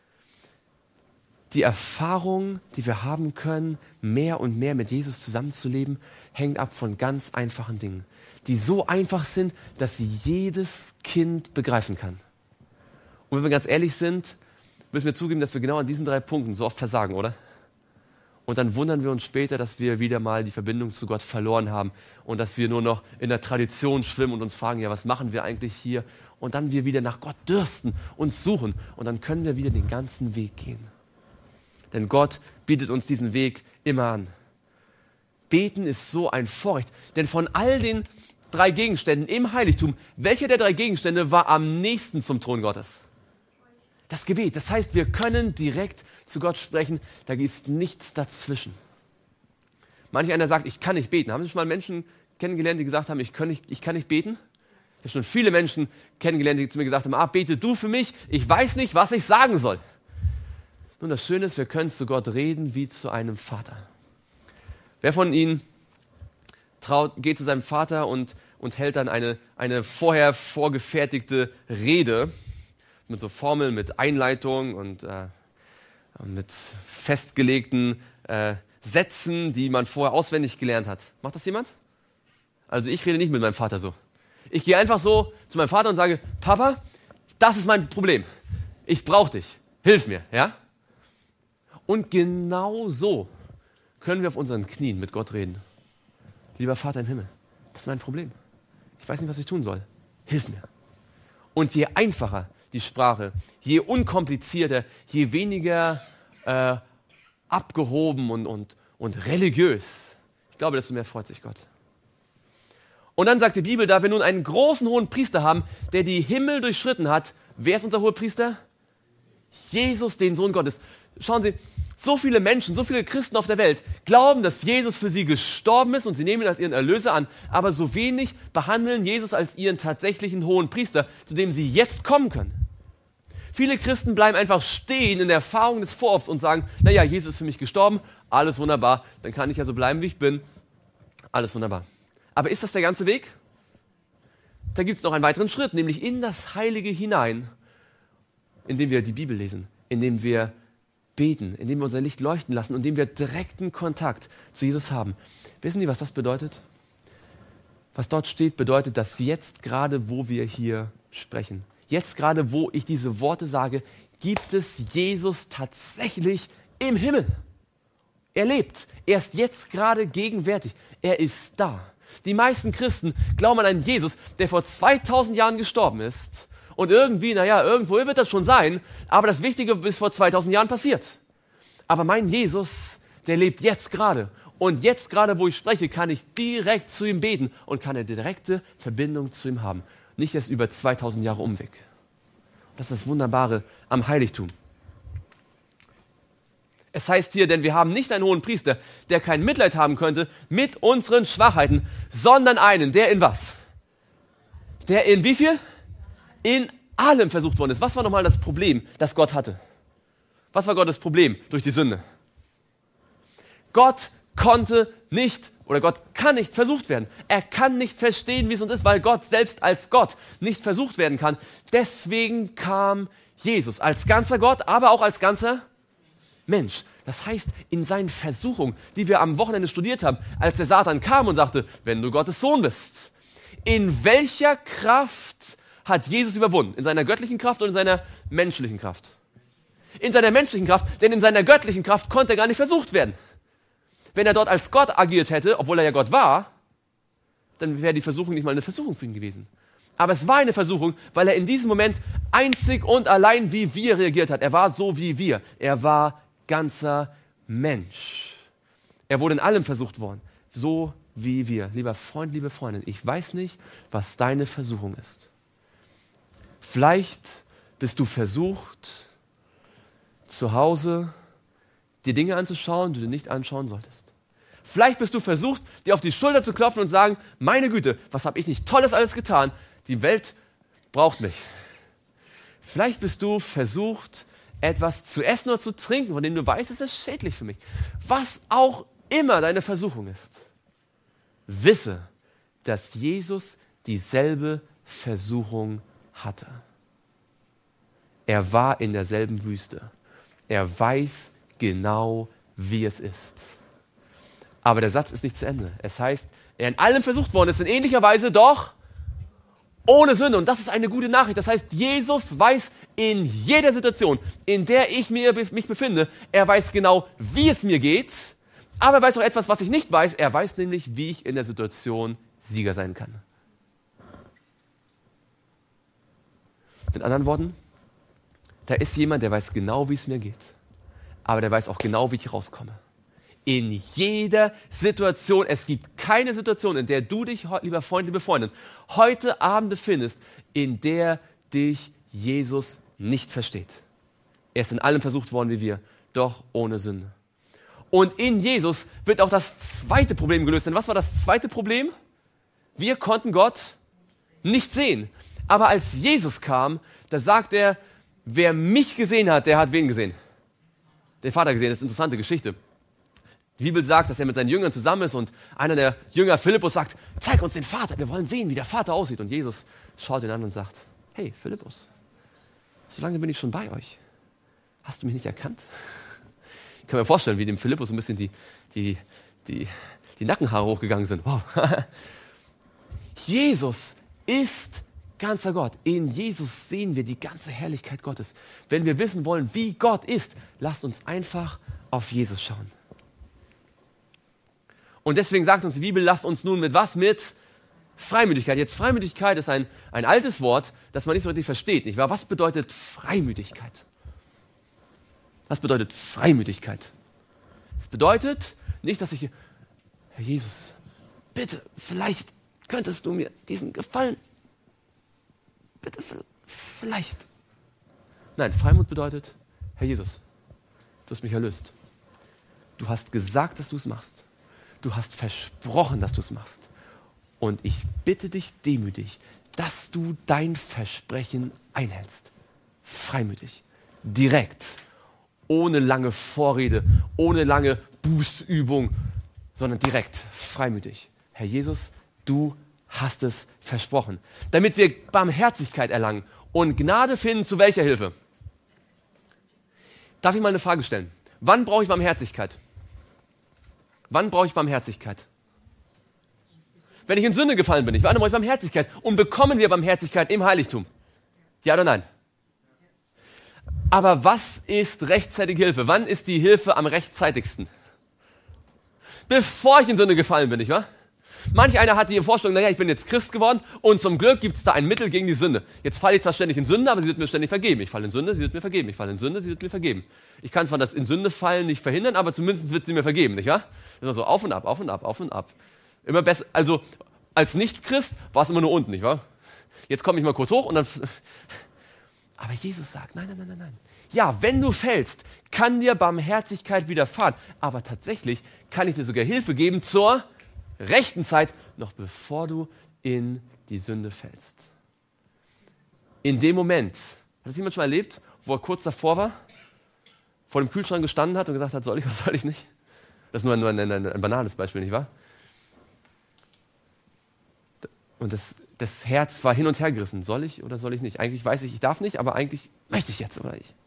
Die Erfahrung, die wir haben können, mehr und mehr mit Jesus zusammenzuleben, hängt ab von ganz einfachen Dingen, die so einfach sind, dass sie jedes Kind begreifen kann. Und wenn wir ganz ehrlich sind, müssen wir zugeben, dass wir genau an diesen drei Punkten so oft versagen, oder? Und dann wundern wir uns später, dass wir wieder mal die Verbindung zu Gott verloren haben und dass wir nur noch in der Tradition schwimmen und uns fragen, ja, was machen wir eigentlich hier? Und dann wir wieder nach Gott dürsten und suchen und dann können wir wieder den ganzen Weg gehen. Denn Gott bietet uns diesen Weg immer an. Beten ist so ein Vorrecht, denn von all den drei Gegenständen im Heiligtum, welcher der drei Gegenstände war am nächsten zum Thron Gottes? Das Gebet. Das heißt, wir können direkt zu Gott sprechen, da ist nichts dazwischen. Manch einer sagt, ich kann nicht beten. Haben Sie schon mal Menschen kennengelernt, die gesagt haben, ich kann nicht, ich kann nicht beten? Ich habe schon viele Menschen kennengelernt, die zu mir gesagt haben, ah, bete du für mich, ich weiß nicht, was ich sagen soll. Nun, das Schöne ist, wir können zu Gott reden wie zu einem Vater. Wer von Ihnen traut, geht zu seinem Vater und, und hält dann eine, eine vorher vorgefertigte Rede mit so Formeln, mit Einleitung und äh, mit festgelegten äh, Sätzen, die man vorher auswendig gelernt hat. Macht das jemand? Also ich rede nicht mit meinem Vater so. Ich gehe einfach so zu meinem Vater und sage, Papa, das ist mein Problem. Ich brauche dich. Hilf mir, ja? Und genau so können wir auf unseren Knien mit Gott reden. Lieber Vater im Himmel, das ist mein Problem. Ich weiß nicht, was ich tun soll. Hilf mir. Und je einfacher die Sprache, je unkomplizierter, je weniger äh, abgehoben und, und, und religiös, ich glaube, desto mehr freut sich Gott. Und dann sagt die Bibel, da wir nun einen großen hohen Priester haben, der die Himmel durchschritten hat, wer ist unser hoher Priester? Jesus, den Sohn Gottes. Schauen Sie, so viele Menschen, so viele Christen auf der Welt glauben, dass Jesus für sie gestorben ist und sie nehmen ihn als ihren Erlöser an, aber so wenig behandeln Jesus als ihren tatsächlichen hohen Priester, zu dem sie jetzt kommen können. Viele Christen bleiben einfach stehen in der Erfahrung des Vorofs und sagen, naja, Jesus ist für mich gestorben, alles wunderbar, dann kann ich ja so bleiben, wie ich bin, alles wunderbar. Aber ist das der ganze Weg? Da gibt es noch einen weiteren Schritt, nämlich in das Heilige hinein, indem wir die Bibel lesen, indem wir beten, indem wir unser Licht leuchten lassen und indem wir direkten Kontakt zu Jesus haben. Wissen Sie, was das bedeutet? Was dort steht, bedeutet, dass jetzt gerade, wo wir hier sprechen, jetzt gerade, wo ich diese Worte sage, gibt es Jesus tatsächlich im Himmel. Er lebt. Er ist jetzt gerade gegenwärtig. Er ist da. Die meisten Christen glauben an einen Jesus, der vor zweitausend Jahren gestorben ist. Und irgendwie, naja, irgendwo wird das schon sein, aber das Wichtige ist vor zweitausend Jahren passiert. Aber mein Jesus, der lebt jetzt gerade. Und jetzt gerade, wo ich spreche, kann ich direkt zu ihm beten und kann eine direkte Verbindung zu ihm haben. Nicht erst über zweitausend Jahre Umweg. Das ist das Wunderbare am Heiligtum. Es heißt hier, denn wir haben nicht einen hohen Priester, der kein Mitleid haben könnte mit unseren Schwachheiten, sondern einen, der in was? Der in wie viel? In allem versucht worden ist. Was war nochmal das Problem, das Gott hatte? Was war Gottes Problem durch die Sünde? Gott konnte nicht oder Gott kann nicht versucht werden. Er kann nicht verstehen, wie es uns ist, weil Gott selbst als Gott nicht versucht werden kann. Deswegen kam Jesus als ganzer Gott, aber auch als ganzer Mensch. Das heißt, in seinen Versuchungen, die wir am Wochenende studiert haben, als der Satan kam und sagte, wenn du Gottes Sohn bist, in welcher Kraft hat Jesus überwunden? In seiner göttlichen Kraft oder in seiner menschlichen Kraft? In seiner menschlichen Kraft, denn in seiner göttlichen Kraft konnte er gar nicht versucht werden. Wenn er dort als Gott agiert hätte, obwohl er ja Gott war, dann wäre die Versuchung nicht mal eine Versuchung für ihn gewesen. Aber es war eine Versuchung, weil er in diesem Moment einzig und allein wie wir reagiert hat. Er war so wie wir. Er war ganzer Mensch. Er wurde in allem versucht worden, so wie wir. Lieber Freund, liebe Freundin, ich weiß nicht, was deine Versuchung ist. Vielleicht bist du versucht, zu Hause dir Dinge anzuschauen, die du nicht anschauen solltest. Vielleicht bist du versucht, dir auf die Schulter zu klopfen und sagen, meine Güte, was habe ich nicht Tolles alles getan? Die Welt braucht mich. Vielleicht bist du versucht, etwas zu essen oder zu trinken, von dem du weißt, es ist schädlich für mich. Was auch immer deine Versuchung ist, wisse, dass Jesus dieselbe Versuchung hatte. Er war in derselben Wüste. Er weiß genau, wie es ist. Aber der Satz ist nicht zu Ende. Es heißt, er in allem versucht worden ist, in ähnlicher Weise doch ohne Sünde. Und das ist eine gute Nachricht. Das heißt, Jesus weiß in jeder Situation, in der ich mir, mich befinde, er weiß genau, wie es mir geht, aber er weiß auch etwas, was ich nicht weiß. Er weiß nämlich, wie ich in der Situation Sieger sein kann. Mit anderen Worten, da ist jemand, der weiß genau, wie es mir geht, aber der weiß auch genau, wie ich rauskomme. In jeder Situation, es gibt keine Situation, in der du dich, lieber Freund, liebe Freundin, heute Abend befindest, in der dich Jesus nicht versteht. Er ist in allem versucht worden wie wir, doch ohne Sünde. Und in Jesus wird auch das zweite Problem gelöst. Denn was war das zweite Problem? Wir konnten Gott nicht sehen. Aber als Jesus kam, da sagt er, wer mich gesehen hat, der hat wen gesehen? Den Vater gesehen. Das ist eine interessante Geschichte. Die Bibel sagt, dass er mit seinen Jüngern zusammen ist und einer der Jünger, Philippus, sagt, zeig uns den Vater, wir wollen sehen, wie der Vater aussieht. Und Jesus schaut ihn an und sagt, hey Philippus, so lange bin ich schon bei euch. Hast du mich nicht erkannt? Ich kann mir vorstellen, wie dem Philippus ein bisschen die, die, die, die Nackenhaare hochgegangen sind. Wow. Jesus ist ganzer Gott. In Jesus sehen wir die ganze Herrlichkeit Gottes. Wenn wir wissen wollen, wie Gott ist, lasst uns einfach auf Jesus schauen. Und deswegen sagt uns die Bibel, lasst uns nun mit was? Mit Freimütigkeit. Jetzt Freimütigkeit ist ein, ein altes Wort, das man nicht so richtig versteht, nicht wahr? Was bedeutet Freimütigkeit? Was bedeutet Freimütigkeit? Es bedeutet nicht, dass ich, Herr Jesus, bitte, vielleicht könntest du mir diesen Gefallen, bitte, vielleicht. Nein, Freimut bedeutet, Herr Jesus, du hast mich erlöst. Du hast gesagt, dass du es machst. Du hast versprochen, dass du es machst. Und ich bitte dich demütig, dass du dein Versprechen einhältst. Freimütig, direkt, ohne lange Vorrede, ohne lange Bußübung, sondern direkt, freimütig. Herr Jesus, du hast es versprochen. Damit wir Barmherzigkeit erlangen und Gnade finden, zu welcher Hilfe? Darf ich mal eine Frage stellen? Wann brauche ich Barmherzigkeit? Wann brauche ich Barmherzigkeit? Wenn ich in Sünde gefallen bin, wann brauche ich Barmherzigkeit? Und bekommen wir Barmherzigkeit im Heiligtum? Ja oder nein? Aber was ist rechtzeitige Hilfe? Wann ist die Hilfe am rechtzeitigsten? Bevor ich in Sünde gefallen bin, nicht wahr? Manch einer hat die Vorstellung, naja, ich bin jetzt Christ geworden und zum Glück gibt es da ein Mittel gegen die Sünde. Jetzt falle ich zwar ständig in Sünde, aber sie wird mir ständig vergeben. Ich falle in Sünde, sie wird mir vergeben. Ich falle in Sünde, sie wird mir vergeben. Ich kann zwar das in Sünde fallen nicht verhindern, aber zumindest wird sie mir vergeben, nicht wahr? Immer so auf und ab, auf und ab, auf und ab. Immer besser, also als Nicht-Christ war es immer nur unten, nicht wahr? Jetzt komme ich mal kurz hoch und dann... Aber Jesus sagt, nein, nein, nein, nein, nein. Ja, wenn du fällst, kann dir Barmherzigkeit widerfahren. Aber tatsächlich kann ich dir sogar Hilfe geben zur rechten Zeit, noch bevor du in die Sünde fällst. In dem Moment, hat das jemand schon mal erlebt, wo er kurz davor war, vor dem Kühlschrank gestanden hat und gesagt hat, soll ich oder soll ich nicht? Das ist nur ein, nur ein, ein, ein banales Beispiel, nicht wahr? Und das, das Herz war hin und her gerissen. Soll ich oder soll ich nicht? Eigentlich weiß ich, ich darf nicht, aber eigentlich möchte ich jetzt oder ich.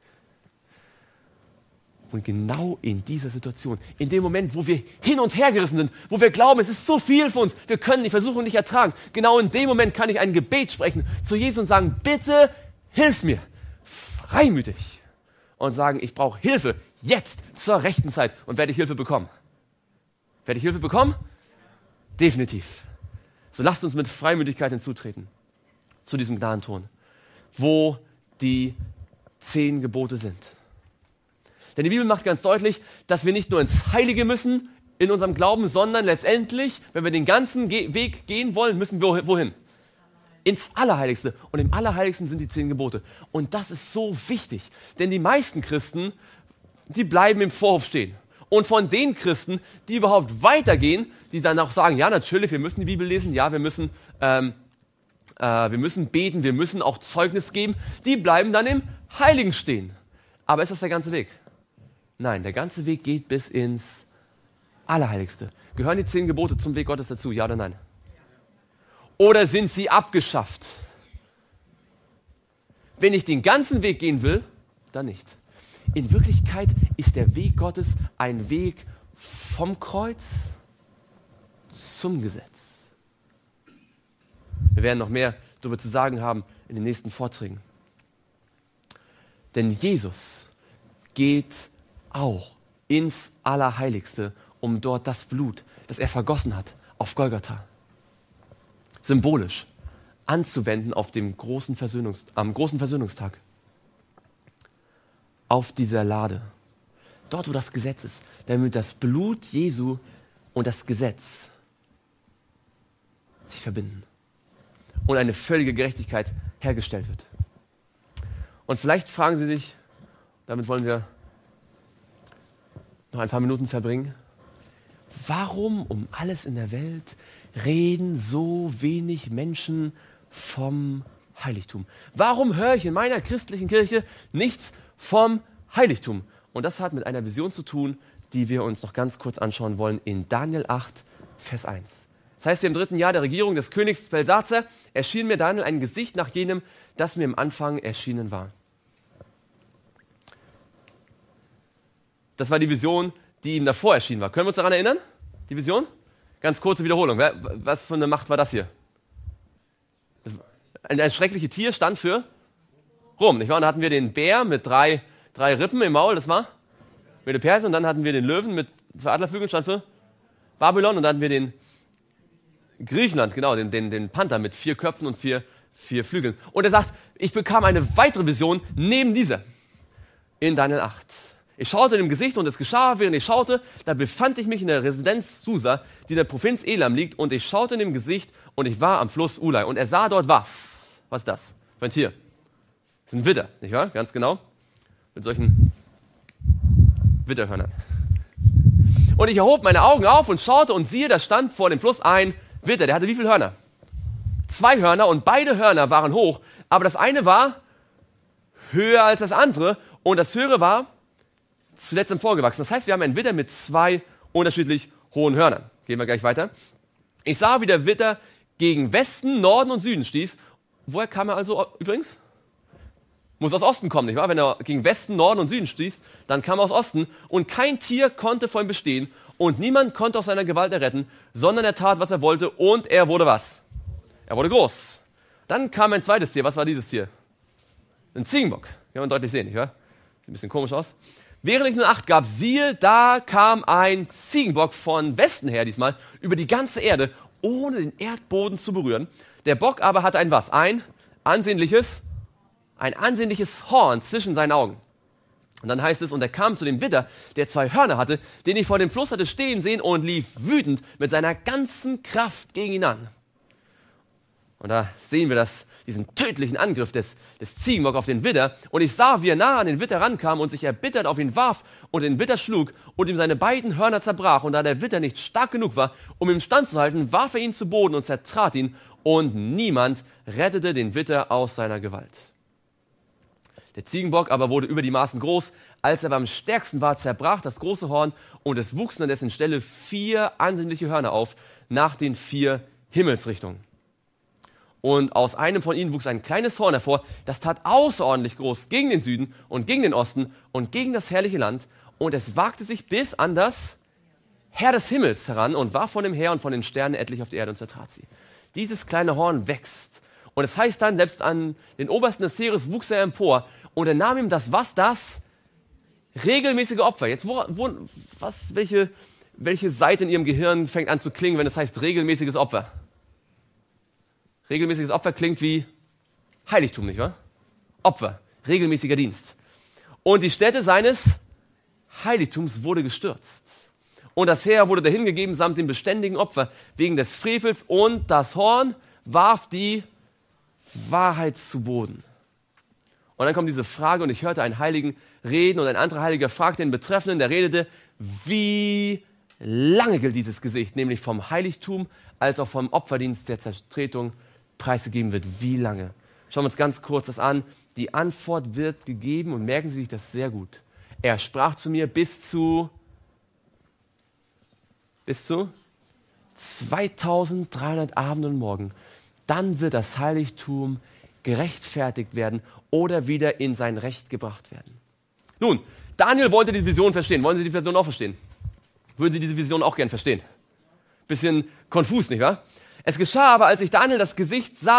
Und genau in dieser Situation, in dem Moment, wo wir hin und her gerissen sind, wo wir glauben, es ist so viel für uns, wir können die Versuchung nicht ertragen, genau in dem Moment kann ich ein Gebet sprechen zu Jesus und sagen, bitte hilf mir, freimütig. Und sagen, ich brauche Hilfe, jetzt, zur rechten Zeit. Und werde ich Hilfe bekommen? Werde ich Hilfe bekommen? Definitiv. So lasst uns mit Freimütigkeit hinzutreten zu diesem Gnadenthron, wo die zehn Gebote sind. Denn die Bibel macht ganz deutlich, dass wir nicht nur ins Heilige müssen in unserem Glauben, sondern letztendlich, wenn wir den ganzen Ge- Weg gehen wollen, müssen wir wohin? Ins Allerheiligste. Und im Allerheiligsten sind die zehn Gebote. Und das ist so wichtig, denn die meisten Christen, die bleiben im Vorhof stehen. Und von den Christen, die überhaupt weitergehen, die dann auch sagen, ja natürlich, wir müssen die Bibel lesen, ja, wir müssen, ähm, äh, wir müssen beten, wir müssen auch Zeugnis geben, die bleiben dann im Heiligen stehen. Aber ist das der ganze Weg? Nein, der ganze Weg geht bis ins Allerheiligste. Gehören die zehn Gebote zum Weg Gottes dazu, ja oder nein? Oder sind sie abgeschafft? Wenn ich den ganzen Weg gehen will, dann nicht. In Wirklichkeit ist der Weg Gottes ein Weg vom Kreuz zum Gesetz. Wir werden noch mehr darüber zu sagen haben in den nächsten Vorträgen. Denn Jesus geht auch ins Allerheiligste, um dort das Blut, das er vergossen hat, auf Golgatha, symbolisch anzuwenden auf dem großen Versöhnungs, am großen Versöhnungstag. Auf dieser Lade. Dort, wo das Gesetz ist. Damit das Blut Jesu und das Gesetz sich verbinden. Und eine völlige Gerechtigkeit hergestellt wird. Und vielleicht fragen Sie sich, damit wollen wir noch ein paar Minuten verbringen, warum um alles in der Welt reden so wenig Menschen vom Heiligtum? Warum höre ich in meiner christlichen Kirche nichts vom Heiligtum? Und das hat mit einer Vision zu tun, die wir uns noch ganz kurz anschauen wollen in Daniel acht, Vers eins. Das heißt, im dritten Jahr der Regierung des Königs Belsatzer erschien mir Daniel ein Gesicht nach jenem, das mir im Anfang erschienen war. Das war die Vision, die ihm davor erschienen war. Können wir uns daran erinnern? Die Vision? Ganz kurze Wiederholung. Was für eine Macht war das hier? Das ein, ein schreckliches Tier stand für Rom, nicht wahr? Und da hatten wir den Bär mit drei, drei Rippen im Maul, das war Mede Persien. Und dann hatten wir den Löwen mit zwei Adlerflügeln, stand für Babylon. Und dann hatten wir den Griechenland, genau, den, den, den Panther mit vier Köpfen und vier, vier Flügeln. Und er sagt, ich bekam eine weitere Vision neben dieser in Daniel acht. Ich schaute in dem Gesicht und es geschah, während ich schaute, da befand ich mich in der Residenz Susa, die in der Provinz Elam liegt, und ich schaute in dem Gesicht und ich war am Fluss Ulai. Und er sah dort was? Was ist das? Für ein Tier? Das ist ein Widder, nicht wahr? Ganz genau. Mit solchen Widderhörnern. Und ich erhob meine Augen auf und schaute und siehe, da stand vor dem Fluss ein Widder. Der hatte wie viele Hörner? Zwei Hörner, und beide Hörner waren hoch, aber das eine war höher als das andere und das höhere war zuletzt emporgewachsen. Das heißt, wir haben einen Widder mit zwei unterschiedlich hohen Hörnern. Gehen wir gleich weiter. Ich sah, wie der Widder gegen Westen, Norden und Süden stieß. Woher kam er also übrigens? Muss aus Osten kommen, nicht wahr? Wenn er gegen Westen, Norden und Süden stieß, dann kam er aus Osten. Und kein Tier konnte vor ihm bestehen und niemand konnte aus seiner Gewalt erretten, sondern er tat, was er wollte, und er wurde was? Er wurde groß. Dann kam ein zweites Tier. Was war dieses Tier? Ein Ziegenbock. Kann man deutlich sehen, nicht wahr? Sieht ein bisschen komisch aus. Während ich nur Acht gab, siehe, da kam ein Ziegenbock von Westen her diesmal über die ganze Erde, ohne den Erdboden zu berühren. Der Bock aber hatte ein was? Ein ansehnliches, ein ansehnliches Horn zwischen seinen Augen. Und dann heißt es, und er kam zu dem Widder, der zwei Hörner hatte, den ich vor dem Fluss hatte stehen sehen, und lief wütend mit seiner ganzen Kraft gegen ihn an. Und da sehen wir das, diesen tödlichen Angriff des, des Ziegenbock auf den Widder. Und ich sah, wie er nahe an den Widder rankam und sich erbittert auf ihn warf und den Widder schlug und ihm seine beiden Hörner zerbrach. Und da der Widder nicht stark genug war, um ihm standzuhalten, warf er ihn zu Boden und zertrat ihn. Und niemand rettete den Widder aus seiner Gewalt. Der Ziegenbock aber wurde über die Maßen groß. Als er am stärksten war, zerbrach das große Horn, und es wuchsen an dessen Stelle vier ansehnliche Hörner auf, nach den vier Himmelsrichtungen. Und aus einem von ihnen wuchs ein kleines Horn hervor, das tat außerordentlich groß gegen den Süden und gegen den Osten und gegen das herrliche Land. Und es wagte sich bis an das Heer des Himmels heran und warf von dem Heer und von den Sternen etlich auf die Erde und zertrat sie. Dieses kleine Horn wächst. Und es heißt dann, selbst an den Obersten des Heeres wuchs er empor. Und er nahm ihm das, was das? Regelmäßige Opfer. Jetzt, wo, wo, was, welche, welche Seite in ihrem Gehirn fängt an zu klingen, wenn es heißt regelmäßiges Opfer? Regelmäßiges Opfer klingt wie Heiligtum, nicht wahr? Opfer, regelmäßiger Dienst. Und die Stätte seines Heiligtums wurde gestürzt. Und das Heer wurde dahingegeben samt dem beständigen Opfer wegen des Frevels, und das Horn warf die Wahrheit zu Boden. Und dann kommt diese Frage, und ich hörte einen Heiligen reden, und ein anderer Heiliger fragte den Betreffenden, der redete, wie lange gilt dieses Gesicht, nämlich vom Heiligtum als auch vom Opferdienst der Zertretung preisgegeben wird. Wie lange? Schauen wir uns ganz kurz das an. Die Antwort wird gegeben, und merken Sie sich das sehr gut. Er sprach zu mir bis zu bis zu zweitausenddreihundert Abend und Morgen. Dann wird das Heiligtum gerechtfertigt werden oder wieder in sein Recht gebracht werden. Nun, Daniel wollte die Vision verstehen. Wollen Sie die Vision auch verstehen? Würden Sie diese Vision auch gern verstehen? Bisschen konfus, nicht wahr? Es geschah aber, als ich Daniel das Gesicht sah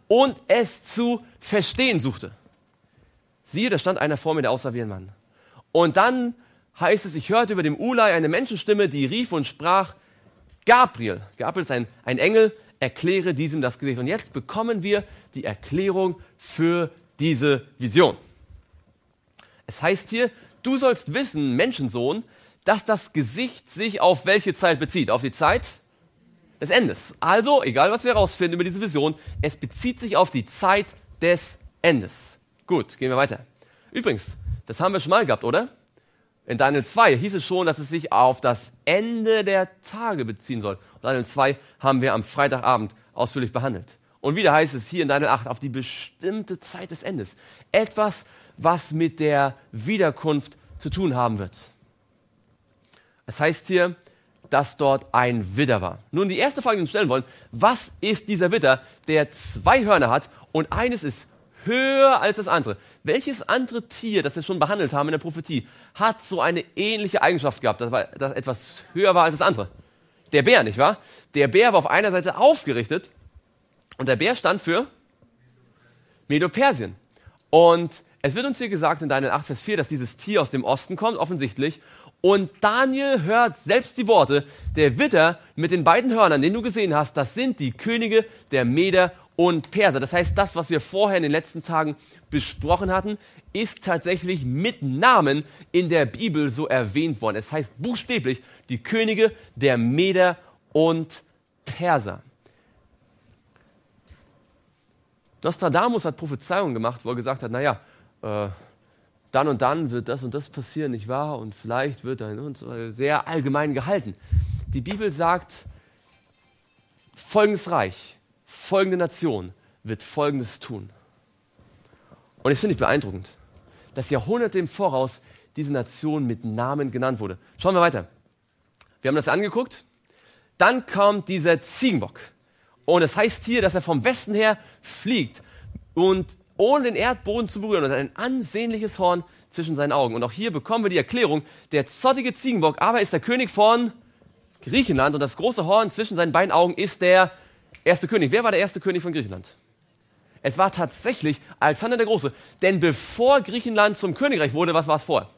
und es zu verstehen suchte. Siehe, da stand einer vor mir, der aussah wie ein Mann. Und dann heißt es, ich hörte über dem Ulai eine Menschenstimme, die rief und sprach, Gabriel, Gabriel ist ein, ein Engel, erkläre diesem das Gesicht. Und jetzt bekommen wir die Erklärung für diese Vision. Es heißt hier, du sollst wissen, Menschensohn, dass das Gesicht sich auf welche Zeit bezieht? Auf die Zeit des Endes. Also, egal was wir herausfinden über diese Vision, es bezieht sich auf die Zeit des Endes. Gut, gehen wir weiter. Übrigens, das haben wir schon mal gehabt, oder? In Daniel zwei hieß es schon, dass es sich auf das Ende der Tage beziehen soll. Und Daniel zwei haben wir am Freitagabend ausführlich behandelt. Und wieder heißt es hier in Daniel acht, auf die bestimmte Zeit des Endes. Etwas, was mit der Wiederkunft zu tun haben wird. Es heißt hier, dass dort ein Widder war. Nun, die erste Frage, die wir uns stellen wollen, was ist dieser Widder, der zwei Hörner hat und eines ist höher als das andere? Welches andere Tier, das wir schon behandelt haben in der Prophetie, hat so eine ähnliche Eigenschaft gehabt, dass das etwas höher war als das andere? Der Bär, nicht wahr? Der Bär war auf einer Seite aufgerichtet und der Bär stand für Medo-Persien. Und es wird uns hier gesagt in Daniel acht, Vers vier, dass dieses Tier aus dem Osten kommt, offensichtlich. Und Daniel hört selbst die Worte, der Widder mit den beiden Hörnern, den du gesehen hast, das sind die Könige der Meder und Perser. Das heißt, das, was wir vorher in den letzten Tagen besprochen hatten, ist tatsächlich mit Namen in der Bibel so erwähnt worden. Es heißt buchstäblich die Könige der Meder und Perser. Nostradamus hat Prophezeiungen gemacht, wo er gesagt hat, naja, äh, dann und dann wird das und das passieren, nicht wahr? Und vielleicht wird ein und so, sehr allgemein gehalten. Die Bibel sagt, folgendes Reich, folgende Nation wird Folgendes tun. Und das finde ich beeindruckend, dass Jahrhunderte im Voraus diese Nation mit Namen genannt wurde. Schauen wir weiter. Wir haben das angeguckt. Dann kommt dieser Ziegenbock. Und es heißt hier, dass er vom Westen her fliegt und ohne den Erdboden zu berühren und ein ansehnliches Horn zwischen seinen Augen. Und auch hier bekommen wir die Erklärung, der zottige Ziegenbock aber ist der König von Griechenland und das große Horn zwischen seinen beiden Augen ist der erste König. Wer war der erste König von Griechenland? Es war tatsächlich Alexander der Große. Denn bevor Griechenland zum Königreich wurde, was war es vorher?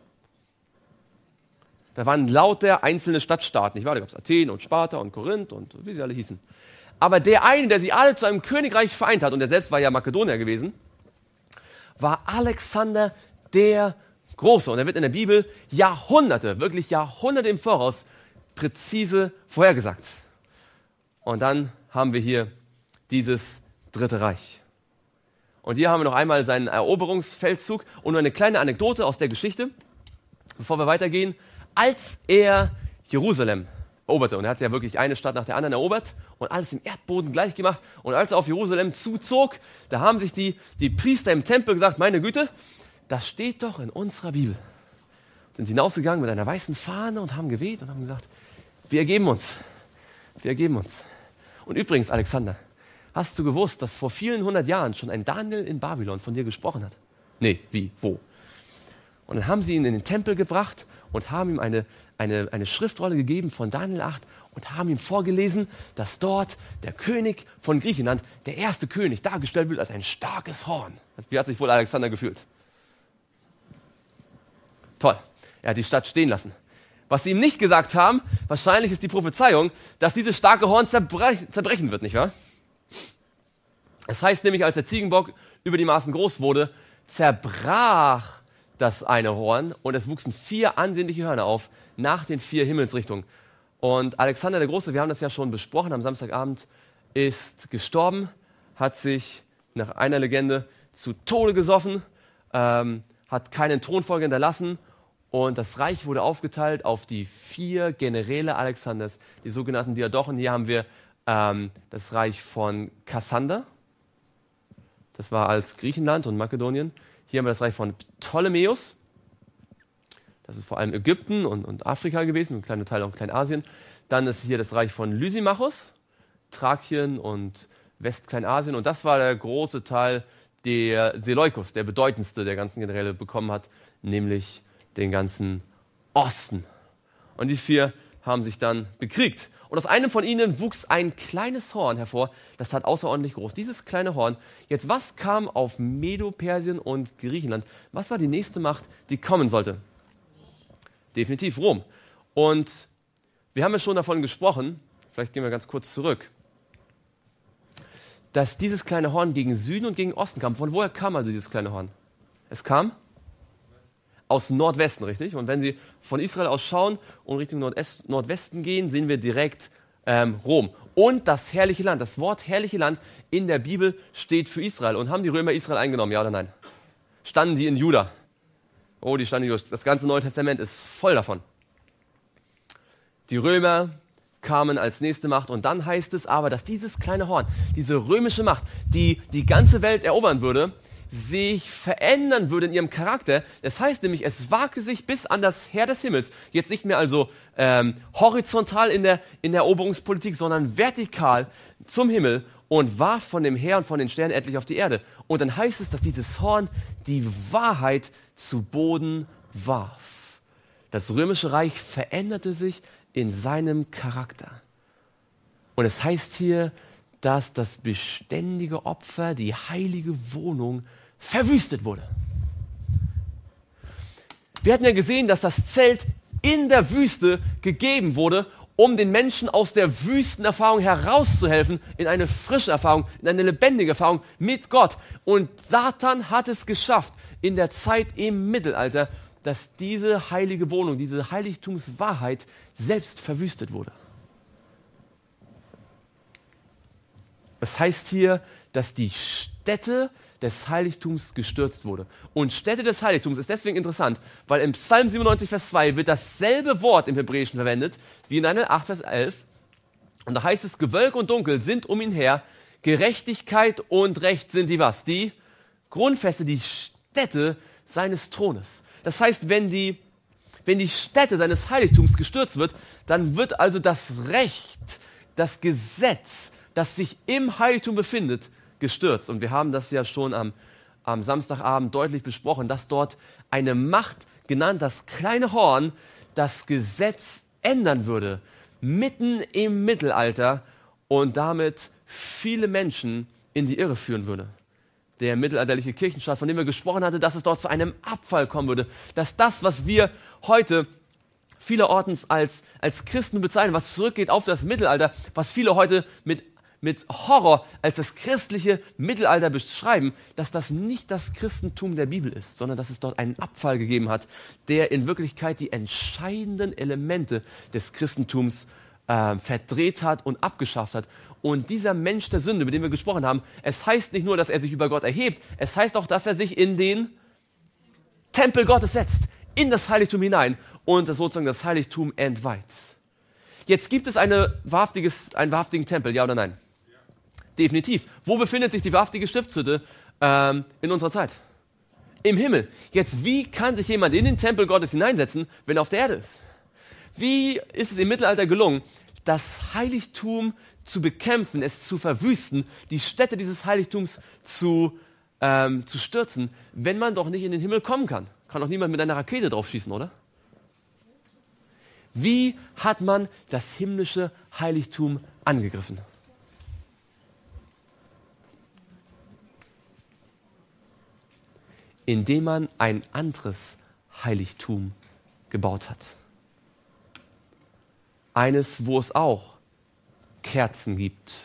Da waren lauter einzelne Stadtstaaten, nicht wahr? Da gab es Athen und Sparta und Korinth und wie sie alle hießen. Aber der eine, der sie alle zu einem Königreich vereint hat, und der selbst war ja Makedonier gewesen, war Alexander der Große. Und er wird in der Bibel Jahrhunderte, wirklich Jahrhunderte im Voraus präzise vorhergesagt. Und dann haben wir hier dieses Dritte Reich. Und hier haben wir noch einmal seinen Eroberungsfeldzug und nur eine kleine Anekdote aus der Geschichte, bevor wir weitergehen. Als er Jerusalem eroberte, und er hat ja wirklich eine Stadt nach der anderen erobert und alles im Erdboden gleich gemacht, und als er auf Jerusalem zuzog, da haben sich die, die Priester im Tempel gesagt, meine Güte, das steht doch in unserer Bibel. Sind hinausgegangen mit einer weißen Fahne und haben geweht und haben gesagt, wir ergeben uns, wir ergeben uns. Und übrigens, Alexander, hast du gewusst, dass vor vielen hundert Jahren schon ein Daniel in Babylon von dir gesprochen hat? Nee, wie, wo? Und dann haben sie ihn in den Tempel gebracht und haben ihm eine, eine, eine Schriftrolle gegeben von Daniel acht und haben ihm vorgelesen, dass dort der König von Griechenland, der erste König, dargestellt wird als ein starkes Horn. Wie hat sich wohl Alexander gefühlt? Toll, er hat die Stadt stehen lassen. Was sie ihm nicht gesagt haben, wahrscheinlich ist die Prophezeiung, dass dieses starke Horn zerbrech, zerbrechen wird, nicht wahr? Es heißt nämlich, als der Ziegenbock über die Maßen groß wurde, zerbrach das eine Horn und es wuchsen vier ansehnliche Hörner auf nach den vier Himmelsrichtungen. Und Alexander der Große, wir haben das ja schon besprochen am Samstagabend, ist gestorben, hat sich nach einer Legende zu Tode gesoffen, ähm, hat keinen Thronfolger hinterlassen und das Reich wurde aufgeteilt auf die vier Generäle Alexanders, die sogenannten Diadochen. Hier haben wir ähm, das Reich von Kassander, das war als Griechenland und Makedonien. Hier haben wir das Reich von Ptolemäus, das ist vor allem Ägypten und, und Afrika gewesen, ein kleiner Teil auch Kleinasien. Dann ist hier das Reich von Lysimachos, Thrakien und Westkleinasien. Und das war der große Teil, der Seleukos, der bedeutendste der ganzen Generäle, bekommen hat, nämlich den ganzen Osten. Und die vier haben sich dann bekriegt. Und aus einem von ihnen wuchs ein kleines Horn hervor, das tat außerordentlich groß. Dieses kleine Horn, jetzt was kam auf Medo, Persien und Griechenland? Was war die nächste Macht, die kommen sollte? Definitiv Rom. Und wir haben ja schon davon gesprochen, vielleicht gehen wir ganz kurz zurück, dass dieses kleine Horn gegen Süden und gegen Osten kam. Von woher kam also dieses kleine Horn? Es kam aus Nordwesten, richtig? Und wenn Sie von Israel aus schauen und Richtung Nordest, Nordwesten gehen, sehen wir direkt ähm, Rom. Und das herrliche Land. Das Wort herrliche Land in der Bibel steht für Israel. Und haben die Römer Israel eingenommen, ja oder nein? Standen die in Juda? Oh, die standen in Juda. Das ganze Neue Testament ist voll davon. Die Römer kamen als nächste Macht und dann heißt es aber, dass dieses kleine Horn, diese römische Macht, die die ganze Welt erobern würde, sich verändern würde in ihrem Charakter. Das heißt nämlich, es wagte sich bis an das Heer des Himmels, jetzt nicht mehr also ähm, horizontal in der, in der Eroberungspolitik, sondern vertikal zum Himmel und warf von dem Heer und von den Sternen etlich auf die Erde. Und dann heißt es, dass dieses Horn die Wahrheit zu Boden warf. Das römische Reich veränderte sich in seinem Charakter. Und es heißt hier, dass das beständige Opfer, die heilige Wohnung, verwüstet wurde. Wir hatten ja gesehen, dass das Zelt in der Wüste gegeben wurde, um den Menschen aus der Wüstenerfahrung herauszuhelfen in eine frische Erfahrung, in eine lebendige Erfahrung mit Gott. Und Satan hat es geschafft, in der Zeit im Mittelalter, dass diese heilige Wohnung, diese Heiligtumswahrheit selbst verwüstet wurde. Das heißt hier, dass die Stätte des Heiligtums gestürzt wurde. Und Stätte des Heiligtums ist deswegen interessant, weil im Psalm siebenundneunzig, Vers zwei wird dasselbe Wort im Hebräischen verwendet, wie in Daniel acht, Vers elf. Und da heißt es, Gewölk und Dunkel sind um ihn her, Gerechtigkeit und Recht sind die was? Die Grundfeste, die Stätte seines Thrones. Das heißt, wenn die, wenn die Stätte seines Heiligtums gestürzt wird, dann wird also das Recht, das Gesetz, das sich im Heiligtum befindet, gestürzt. Und wir haben das ja schon am, am Samstagabend deutlich besprochen, dass dort eine Macht, genannt das kleine Horn, das Gesetz ändern würde, mitten im Mittelalter und damit viele Menschen in die Irre führen würde. Der mittelalterliche Kirchenstaat, von dem wir gesprochen hatten, dass es dort zu einem Abfall kommen würde, dass das, was wir heute vielerorts als, als Christen bezeichnen, was zurückgeht auf das Mittelalter, was viele heute mit, mit Horror als das christliche Mittelalter beschreiben, dass das nicht das Christentum der Bibel ist, sondern dass es dort einen Abfall gegeben hat, der in Wirklichkeit die entscheidenden Elemente des Christentums äh, verdreht hat und abgeschafft hat. Und dieser Mensch der Sünde, mit dem wir gesprochen haben, es heißt nicht nur, dass er sich über Gott erhebt, es heißt auch, dass er sich in den Tempel Gottes setzt, in das Heiligtum hinein und das sozusagen das Heiligtum entweiht. Jetzt gibt es eine wahrhaftiges, einen wahrhaftigen Tempel, ja oder nein? Ja. Definitiv. Wo befindet sich die wahrhaftige Stiftshütte ähm, in unserer Zeit? Im Himmel. Jetzt, wie kann sich jemand in den Tempel Gottes hineinsetzen, wenn er auf der Erde ist? Wie ist es im Mittelalter gelungen, das Heiligtum zu bekämpfen, es zu verwüsten, die Stätte dieses Heiligtums zu, ähm, zu stürzen, wenn man doch nicht in den Himmel kommen kann? Kann doch niemand mit einer Rakete drauf schießen, oder? Wie hat man das himmlische Heiligtum angegriffen? Indem man ein anderes Heiligtum gebaut hat. Eines, wo es auch Kerzen gibt,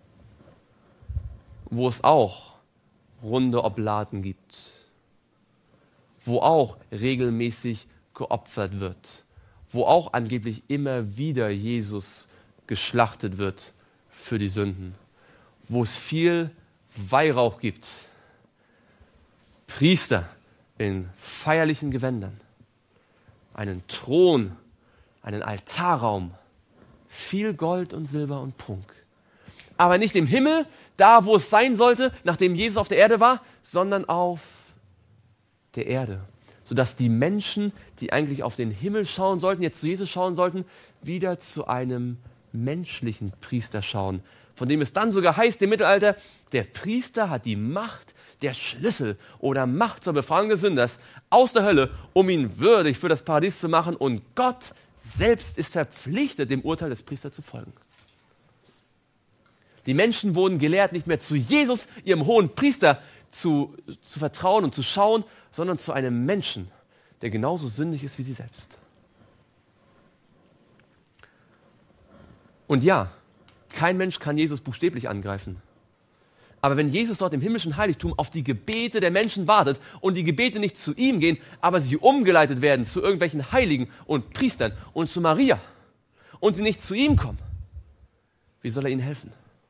wo es auch runde Oblaten gibt, wo auch regelmäßig geopfert wird, wo auch angeblich immer wieder Jesus geschlachtet wird für die Sünden, wo es viel Weihrauch gibt, Priester in feierlichen Gewändern, einen Thron, einen Altarraum, viel Gold und Silber und Prunk. Aber nicht im Himmel, da wo es sein sollte, nachdem Jesus auf der Erde war, sondern auf der Erde. Sodass die Menschen, die eigentlich auf den Himmel schauen sollten, jetzt zu Jesus schauen sollten, wieder zu einem menschlichen Priester schauen. Von dem es dann sogar heißt im Mittelalter, der Priester hat die Macht, der Schlüssel oder Macht zur Befreiung des Sünders aus der Hölle, um ihn würdig für das Paradies zu machen. Und Gott selbst ist verpflichtet, dem Urteil des Priesters zu folgen. Die Menschen wurden gelehrt, nicht mehr zu Jesus, ihrem hohen Priester, zu, zu vertrauen und zu schauen, sondern zu einem Menschen, der genauso sündig ist wie sie selbst. Und ja, kein Mensch kann Jesus buchstäblich angreifen. Aber wenn Jesus dort im himmlischen Heiligtum auf die Gebete der Menschen wartet und die Gebete nicht zu ihm gehen, aber sie umgeleitet werden zu irgendwelchen Heiligen und Priestern und zu Maria und sie nicht zu ihm kommen, wie soll er ihnen helfen?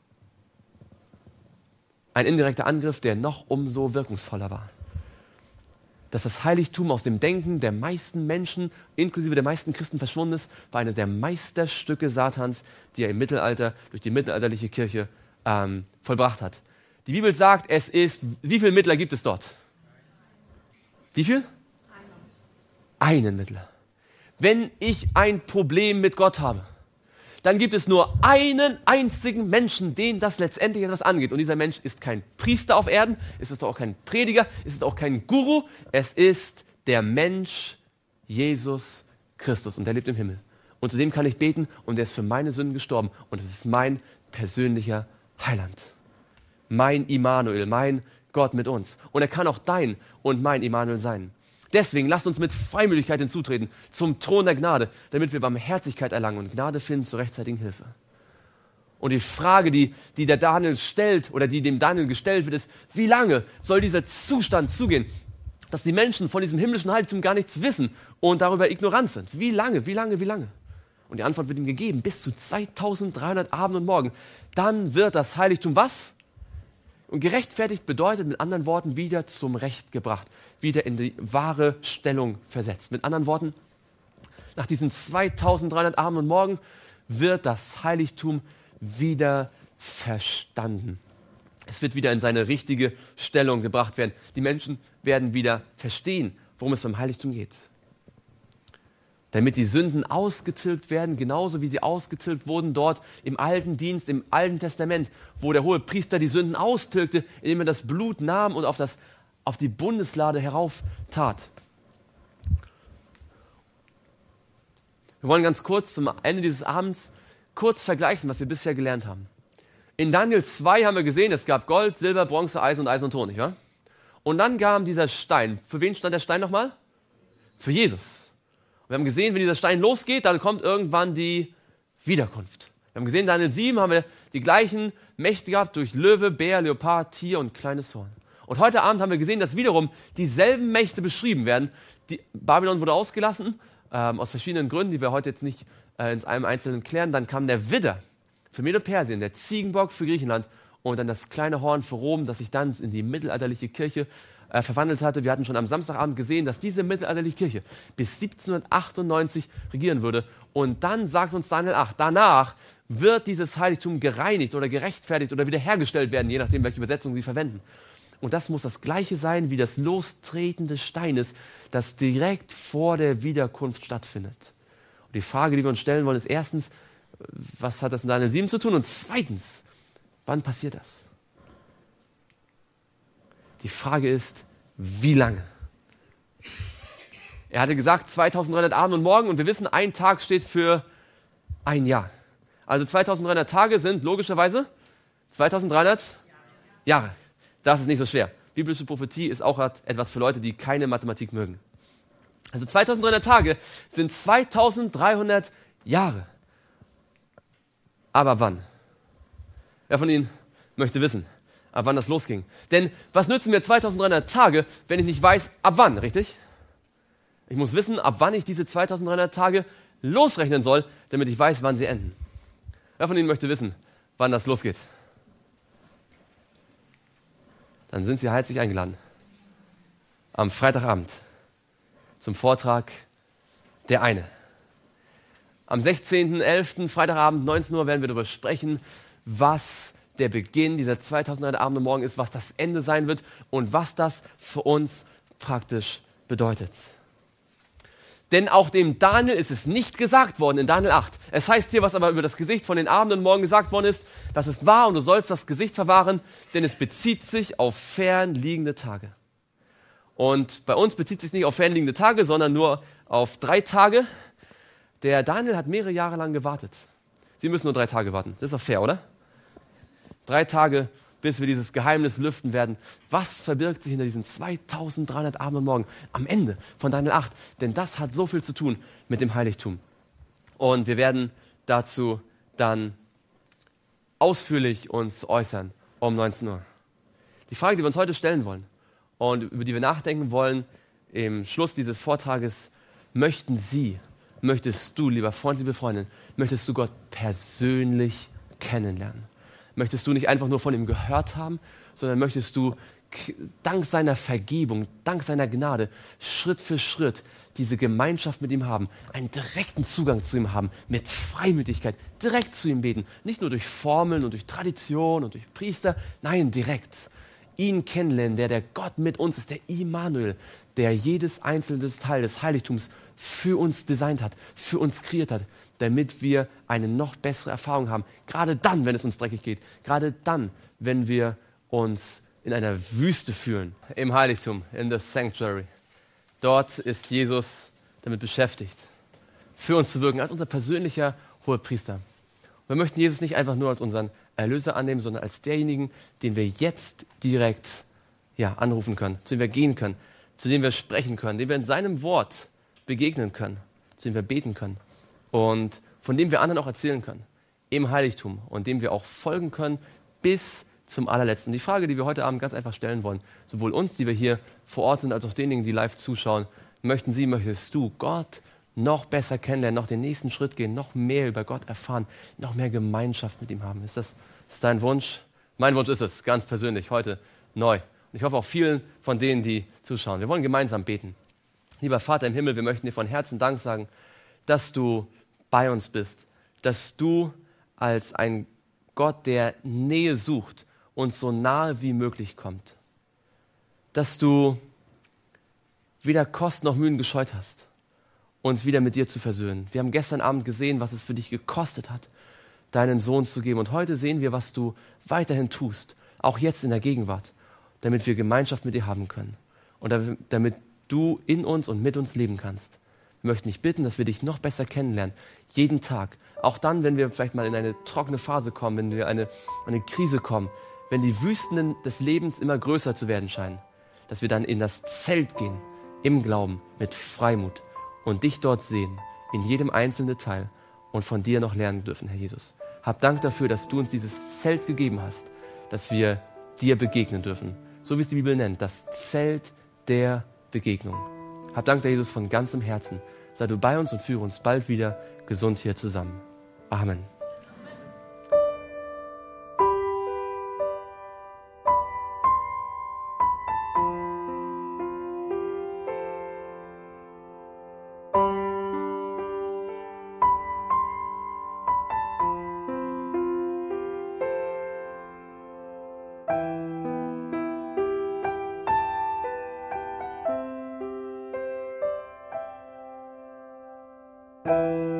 Ein indirekter Angriff, der noch umso wirkungsvoller war. Dass das Heiligtum aus dem Denken der meisten Menschen, inklusive der meisten Christen, verschwunden ist, war eines der Meisterstücke Satans, die er im Mittelalter durch die mittelalterliche Kirche ähm, vollbracht hat. Die Bibel sagt, es ist, wie viele Mittler gibt es dort? Wie viel? Einen. Einen Mittler. Wenn ich ein Problem mit Gott habe, dann gibt es nur einen einzigen Menschen, den das letztendlich etwas angeht. Und dieser Mensch ist kein Priester auf Erden, es ist auch kein Prediger, es ist auch kein Guru, es ist der Mensch Jesus Christus und der lebt im Himmel. Und zu dem kann ich beten und er ist für meine Sünden gestorben und es ist mein persönlicher Heiland. Mein Immanuel, mein Gott mit uns. Und er kann auch dein und mein Immanuel sein. Deswegen lasst uns mit Freimütigkeit hinzutreten zum Thron der Gnade, damit wir Barmherzigkeit erlangen und Gnade finden zur rechtzeitigen Hilfe. Und die Frage, die, die der Daniel stellt oder die dem Daniel gestellt wird, ist, wie lange soll dieser Zustand zugehen, dass die Menschen von diesem himmlischen Heiligtum gar nichts wissen und darüber ignorant sind? Wie lange, wie lange, wie lange? Und die Antwort wird ihm gegeben, bis zu zweitausenddreihundert Abend und Morgen. Dann wird das Heiligtum was? Und gerechtfertigt bedeutet mit anderen Worten wieder zum Recht gebracht, wieder in die wahre Stellung versetzt. Mit anderen Worten, nach diesen zweitausenddreihundert Abend und Morgen wird das Heiligtum wieder verstanden. Es wird wieder in seine richtige Stellung gebracht werden. Die Menschen werden wieder verstehen, worum es beim Heiligtum geht. Damit die Sünden ausgetilgt werden, genauso wie sie ausgetilgt wurden dort im alten Dienst, im Alten Testament, wo der hohe Priester die Sünden austilgte, indem er das Blut nahm und auf, das, auf die Bundeslade herauftat. Wir wollen ganz kurz zum Ende dieses Abends kurz vergleichen, was wir bisher gelernt haben. In Daniel zwei haben wir gesehen, es gab Gold, Silber, Bronze, Eisen und Eisen und Ton, nicht wahr? Und dann kam dieser Stein. Für wen stand der Stein nochmal? Für Jesus. Wir haben gesehen, wenn dieser Stein losgeht, dann kommt irgendwann die Wiederkunft. Wir haben gesehen, in Daniel sieben haben wir die gleichen Mächte gehabt durch Löwe, Bär, Leopard, Tier und kleines Horn. Und heute Abend haben wir gesehen, dass wiederum dieselben Mächte beschrieben werden. Die, Babylon wurde ausgelassen, ähm, aus verschiedenen Gründen, die wir heute jetzt nicht äh, in einem Einzelnen klären. Dann kam der Widder für Medo-Persien, der Ziegenbock für Griechenland und dann das kleine Horn für Rom, das sich dann in die mittelalterliche Kirche Äh, verwandelt hatte. Wir hatten schon am Samstagabend gesehen, dass diese mittelalterliche Kirche bis siebzehnhundertachtundneunzig regieren würde. Und dann sagt uns Daniel acht, danach wird dieses Heiligtum gereinigt oder gerechtfertigt oder wiederhergestellt werden, je nachdem, welche Übersetzung Sie verwenden. Und das muss das Gleiche sein wie das Lostreten des Steines, das direkt vor der Wiederkunft stattfindet. Und die Frage, die wir uns stellen wollen, ist erstens, was hat das in Daniel sieben zu tun? Und zweitens, wann passiert das? Die Frage ist, wie lange? Er hatte gesagt, zweitausenddreihundert Abend und Morgen und wir wissen, ein Tag steht für ein Jahr. Also zweitausenddreihundert Tage sind logischerweise zweitausenddreihundert Jahre. Das ist nicht so schwer. Biblische Prophetie ist auch etwas für Leute, die keine Mathematik mögen. Also zweitausenddreihundert Tage sind zweitausenddreihundert Jahre. Aber wann? Wer von Ihnen möchte wissen, ab wann das losging? Denn was nützen mir zweitausenddreihundert Tage, wenn ich nicht weiß, ab wann, richtig? Ich muss wissen, ab wann ich diese zweitausenddreihundert Tage losrechnen soll, damit ich weiß, wann sie enden. Wer von Ihnen möchte wissen, wann das losgeht? Dann sind Sie herzlich eingeladen. Am Freitagabend zum Vortrag Der eine. Am sechzehnten elften Freitagabend, neunzehn Uhr, werden wir darüber sprechen, was der Beginn dieser zweitausenddreihundert Abend und Morgen ist, was das Ende sein wird und was das für uns praktisch bedeutet. Denn auch dem Daniel ist es nicht gesagt worden in Daniel acht. Es heißt hier, was aber über das Gesicht von den Abenden und Morgen gesagt worden ist, das ist wahr und du sollst das Gesicht verwahren, denn es bezieht sich auf fernliegende Tage. Und bei uns bezieht es sich nicht auf fernliegende Tage, sondern nur auf drei Tage. Der Daniel hat mehrere Jahre lang gewartet. Sie müssen nur drei Tage warten. Das ist doch fair, oder? Drei Tage, bis wir dieses Geheimnis lüften werden. Was verbirgt sich hinter diesen zweitausenddreihundert Abend und Morgen am Ende von Daniel acht? Denn das hat so viel zu tun mit dem Heiligtum. Und wir werden dazu dann ausführlich uns äußern um neunzehn Uhr. Die Frage, die wir uns heute stellen wollen und über die wir nachdenken wollen im Schluss dieses Vortrages: Möchten Sie, möchtest du, lieber Freund, liebe Freundin, möchtest du Gott persönlich kennenlernen? Möchtest du nicht einfach nur von ihm gehört haben, sondern möchtest du dank seiner Vergebung, dank seiner Gnade Schritt für Schritt diese Gemeinschaft mit ihm haben, einen direkten Zugang zu ihm haben, mit Freimütigkeit, direkt zu ihm beten, nicht nur durch Formeln und durch Tradition und durch Priester, nein, direkt. Ihn kennenlernen, der der Gott mit uns ist, der Immanuel, der jedes einzelne Teil des Heiligtums für uns designt hat, für uns kreiert hat, damit wir eine noch bessere Erfahrung haben. Gerade dann, wenn es uns dreckig geht, gerade dann, wenn wir uns in einer Wüste fühlen, im Heiligtum, in the Sanctuary. Dort ist Jesus damit beschäftigt, für uns zu wirken, als unser persönlicher Hohepriester. Und wir möchten Jesus nicht einfach nur als unseren Erlöser annehmen, sondern als derjenigen, den wir jetzt direkt ja, anrufen können, zu dem wir gehen können, zu dem wir sprechen können, dem wir in seinem Wort begegnen können, zu dem wir beten können und von dem wir anderen auch erzählen können, im Heiligtum, und dem wir auch folgen können bis zum allerletzten. Die Frage, die wir heute Abend ganz einfach stellen wollen, sowohl uns, die wir hier vor Ort sind, als auch denjenigen, die live zuschauen: Möchten Sie, möchtest du Gott noch besser kennenlernen, noch den nächsten Schritt gehen, noch mehr über Gott erfahren, noch mehr Gemeinschaft mit ihm haben? Ist das, ist dein Wunsch? Mein Wunsch ist es, ganz persönlich, heute neu. Und ich hoffe auch vielen von denen, die zuschauen. Wir wollen gemeinsam beten. Lieber Vater im Himmel, wir möchten dir von Herzen Dank sagen, dass du bei uns bist, dass du als ein Gott, der Nähe sucht, uns so nahe wie möglich kommt. Dass du weder Kosten noch Mühen gescheut hast, uns wieder mit dir zu versöhnen. Wir haben gestern Abend gesehen, was es für dich gekostet hat, deinen Sohn zu geben. Und heute sehen wir, was du weiterhin tust, auch jetzt in der Gegenwart, damit wir Gemeinschaft mit dir haben können und damit du in uns und mit uns leben kannst. Wir möchten dich bitten, dass wir dich noch besser kennenlernen, jeden Tag. Auch dann, wenn wir vielleicht mal in eine trockene Phase kommen, wenn wir eine, eine Krise kommen, wenn die Wüsten des Lebens immer größer zu werden scheinen, dass wir dann in das Zelt gehen, im Glauben, mit Freimut und dich dort sehen, in jedem einzelnen Teil, und von dir noch lernen dürfen, Herr Jesus. Hab Dank dafür, dass du uns dieses Zelt gegeben hast, dass wir dir begegnen dürfen. So wie es die Bibel nennt, das Zelt der Begegnung. Hab Dank, Herr Jesus, von ganzem Herzen. Sei du bei uns und führe uns bald wieder gesund hier zusammen. Amen. Thank you.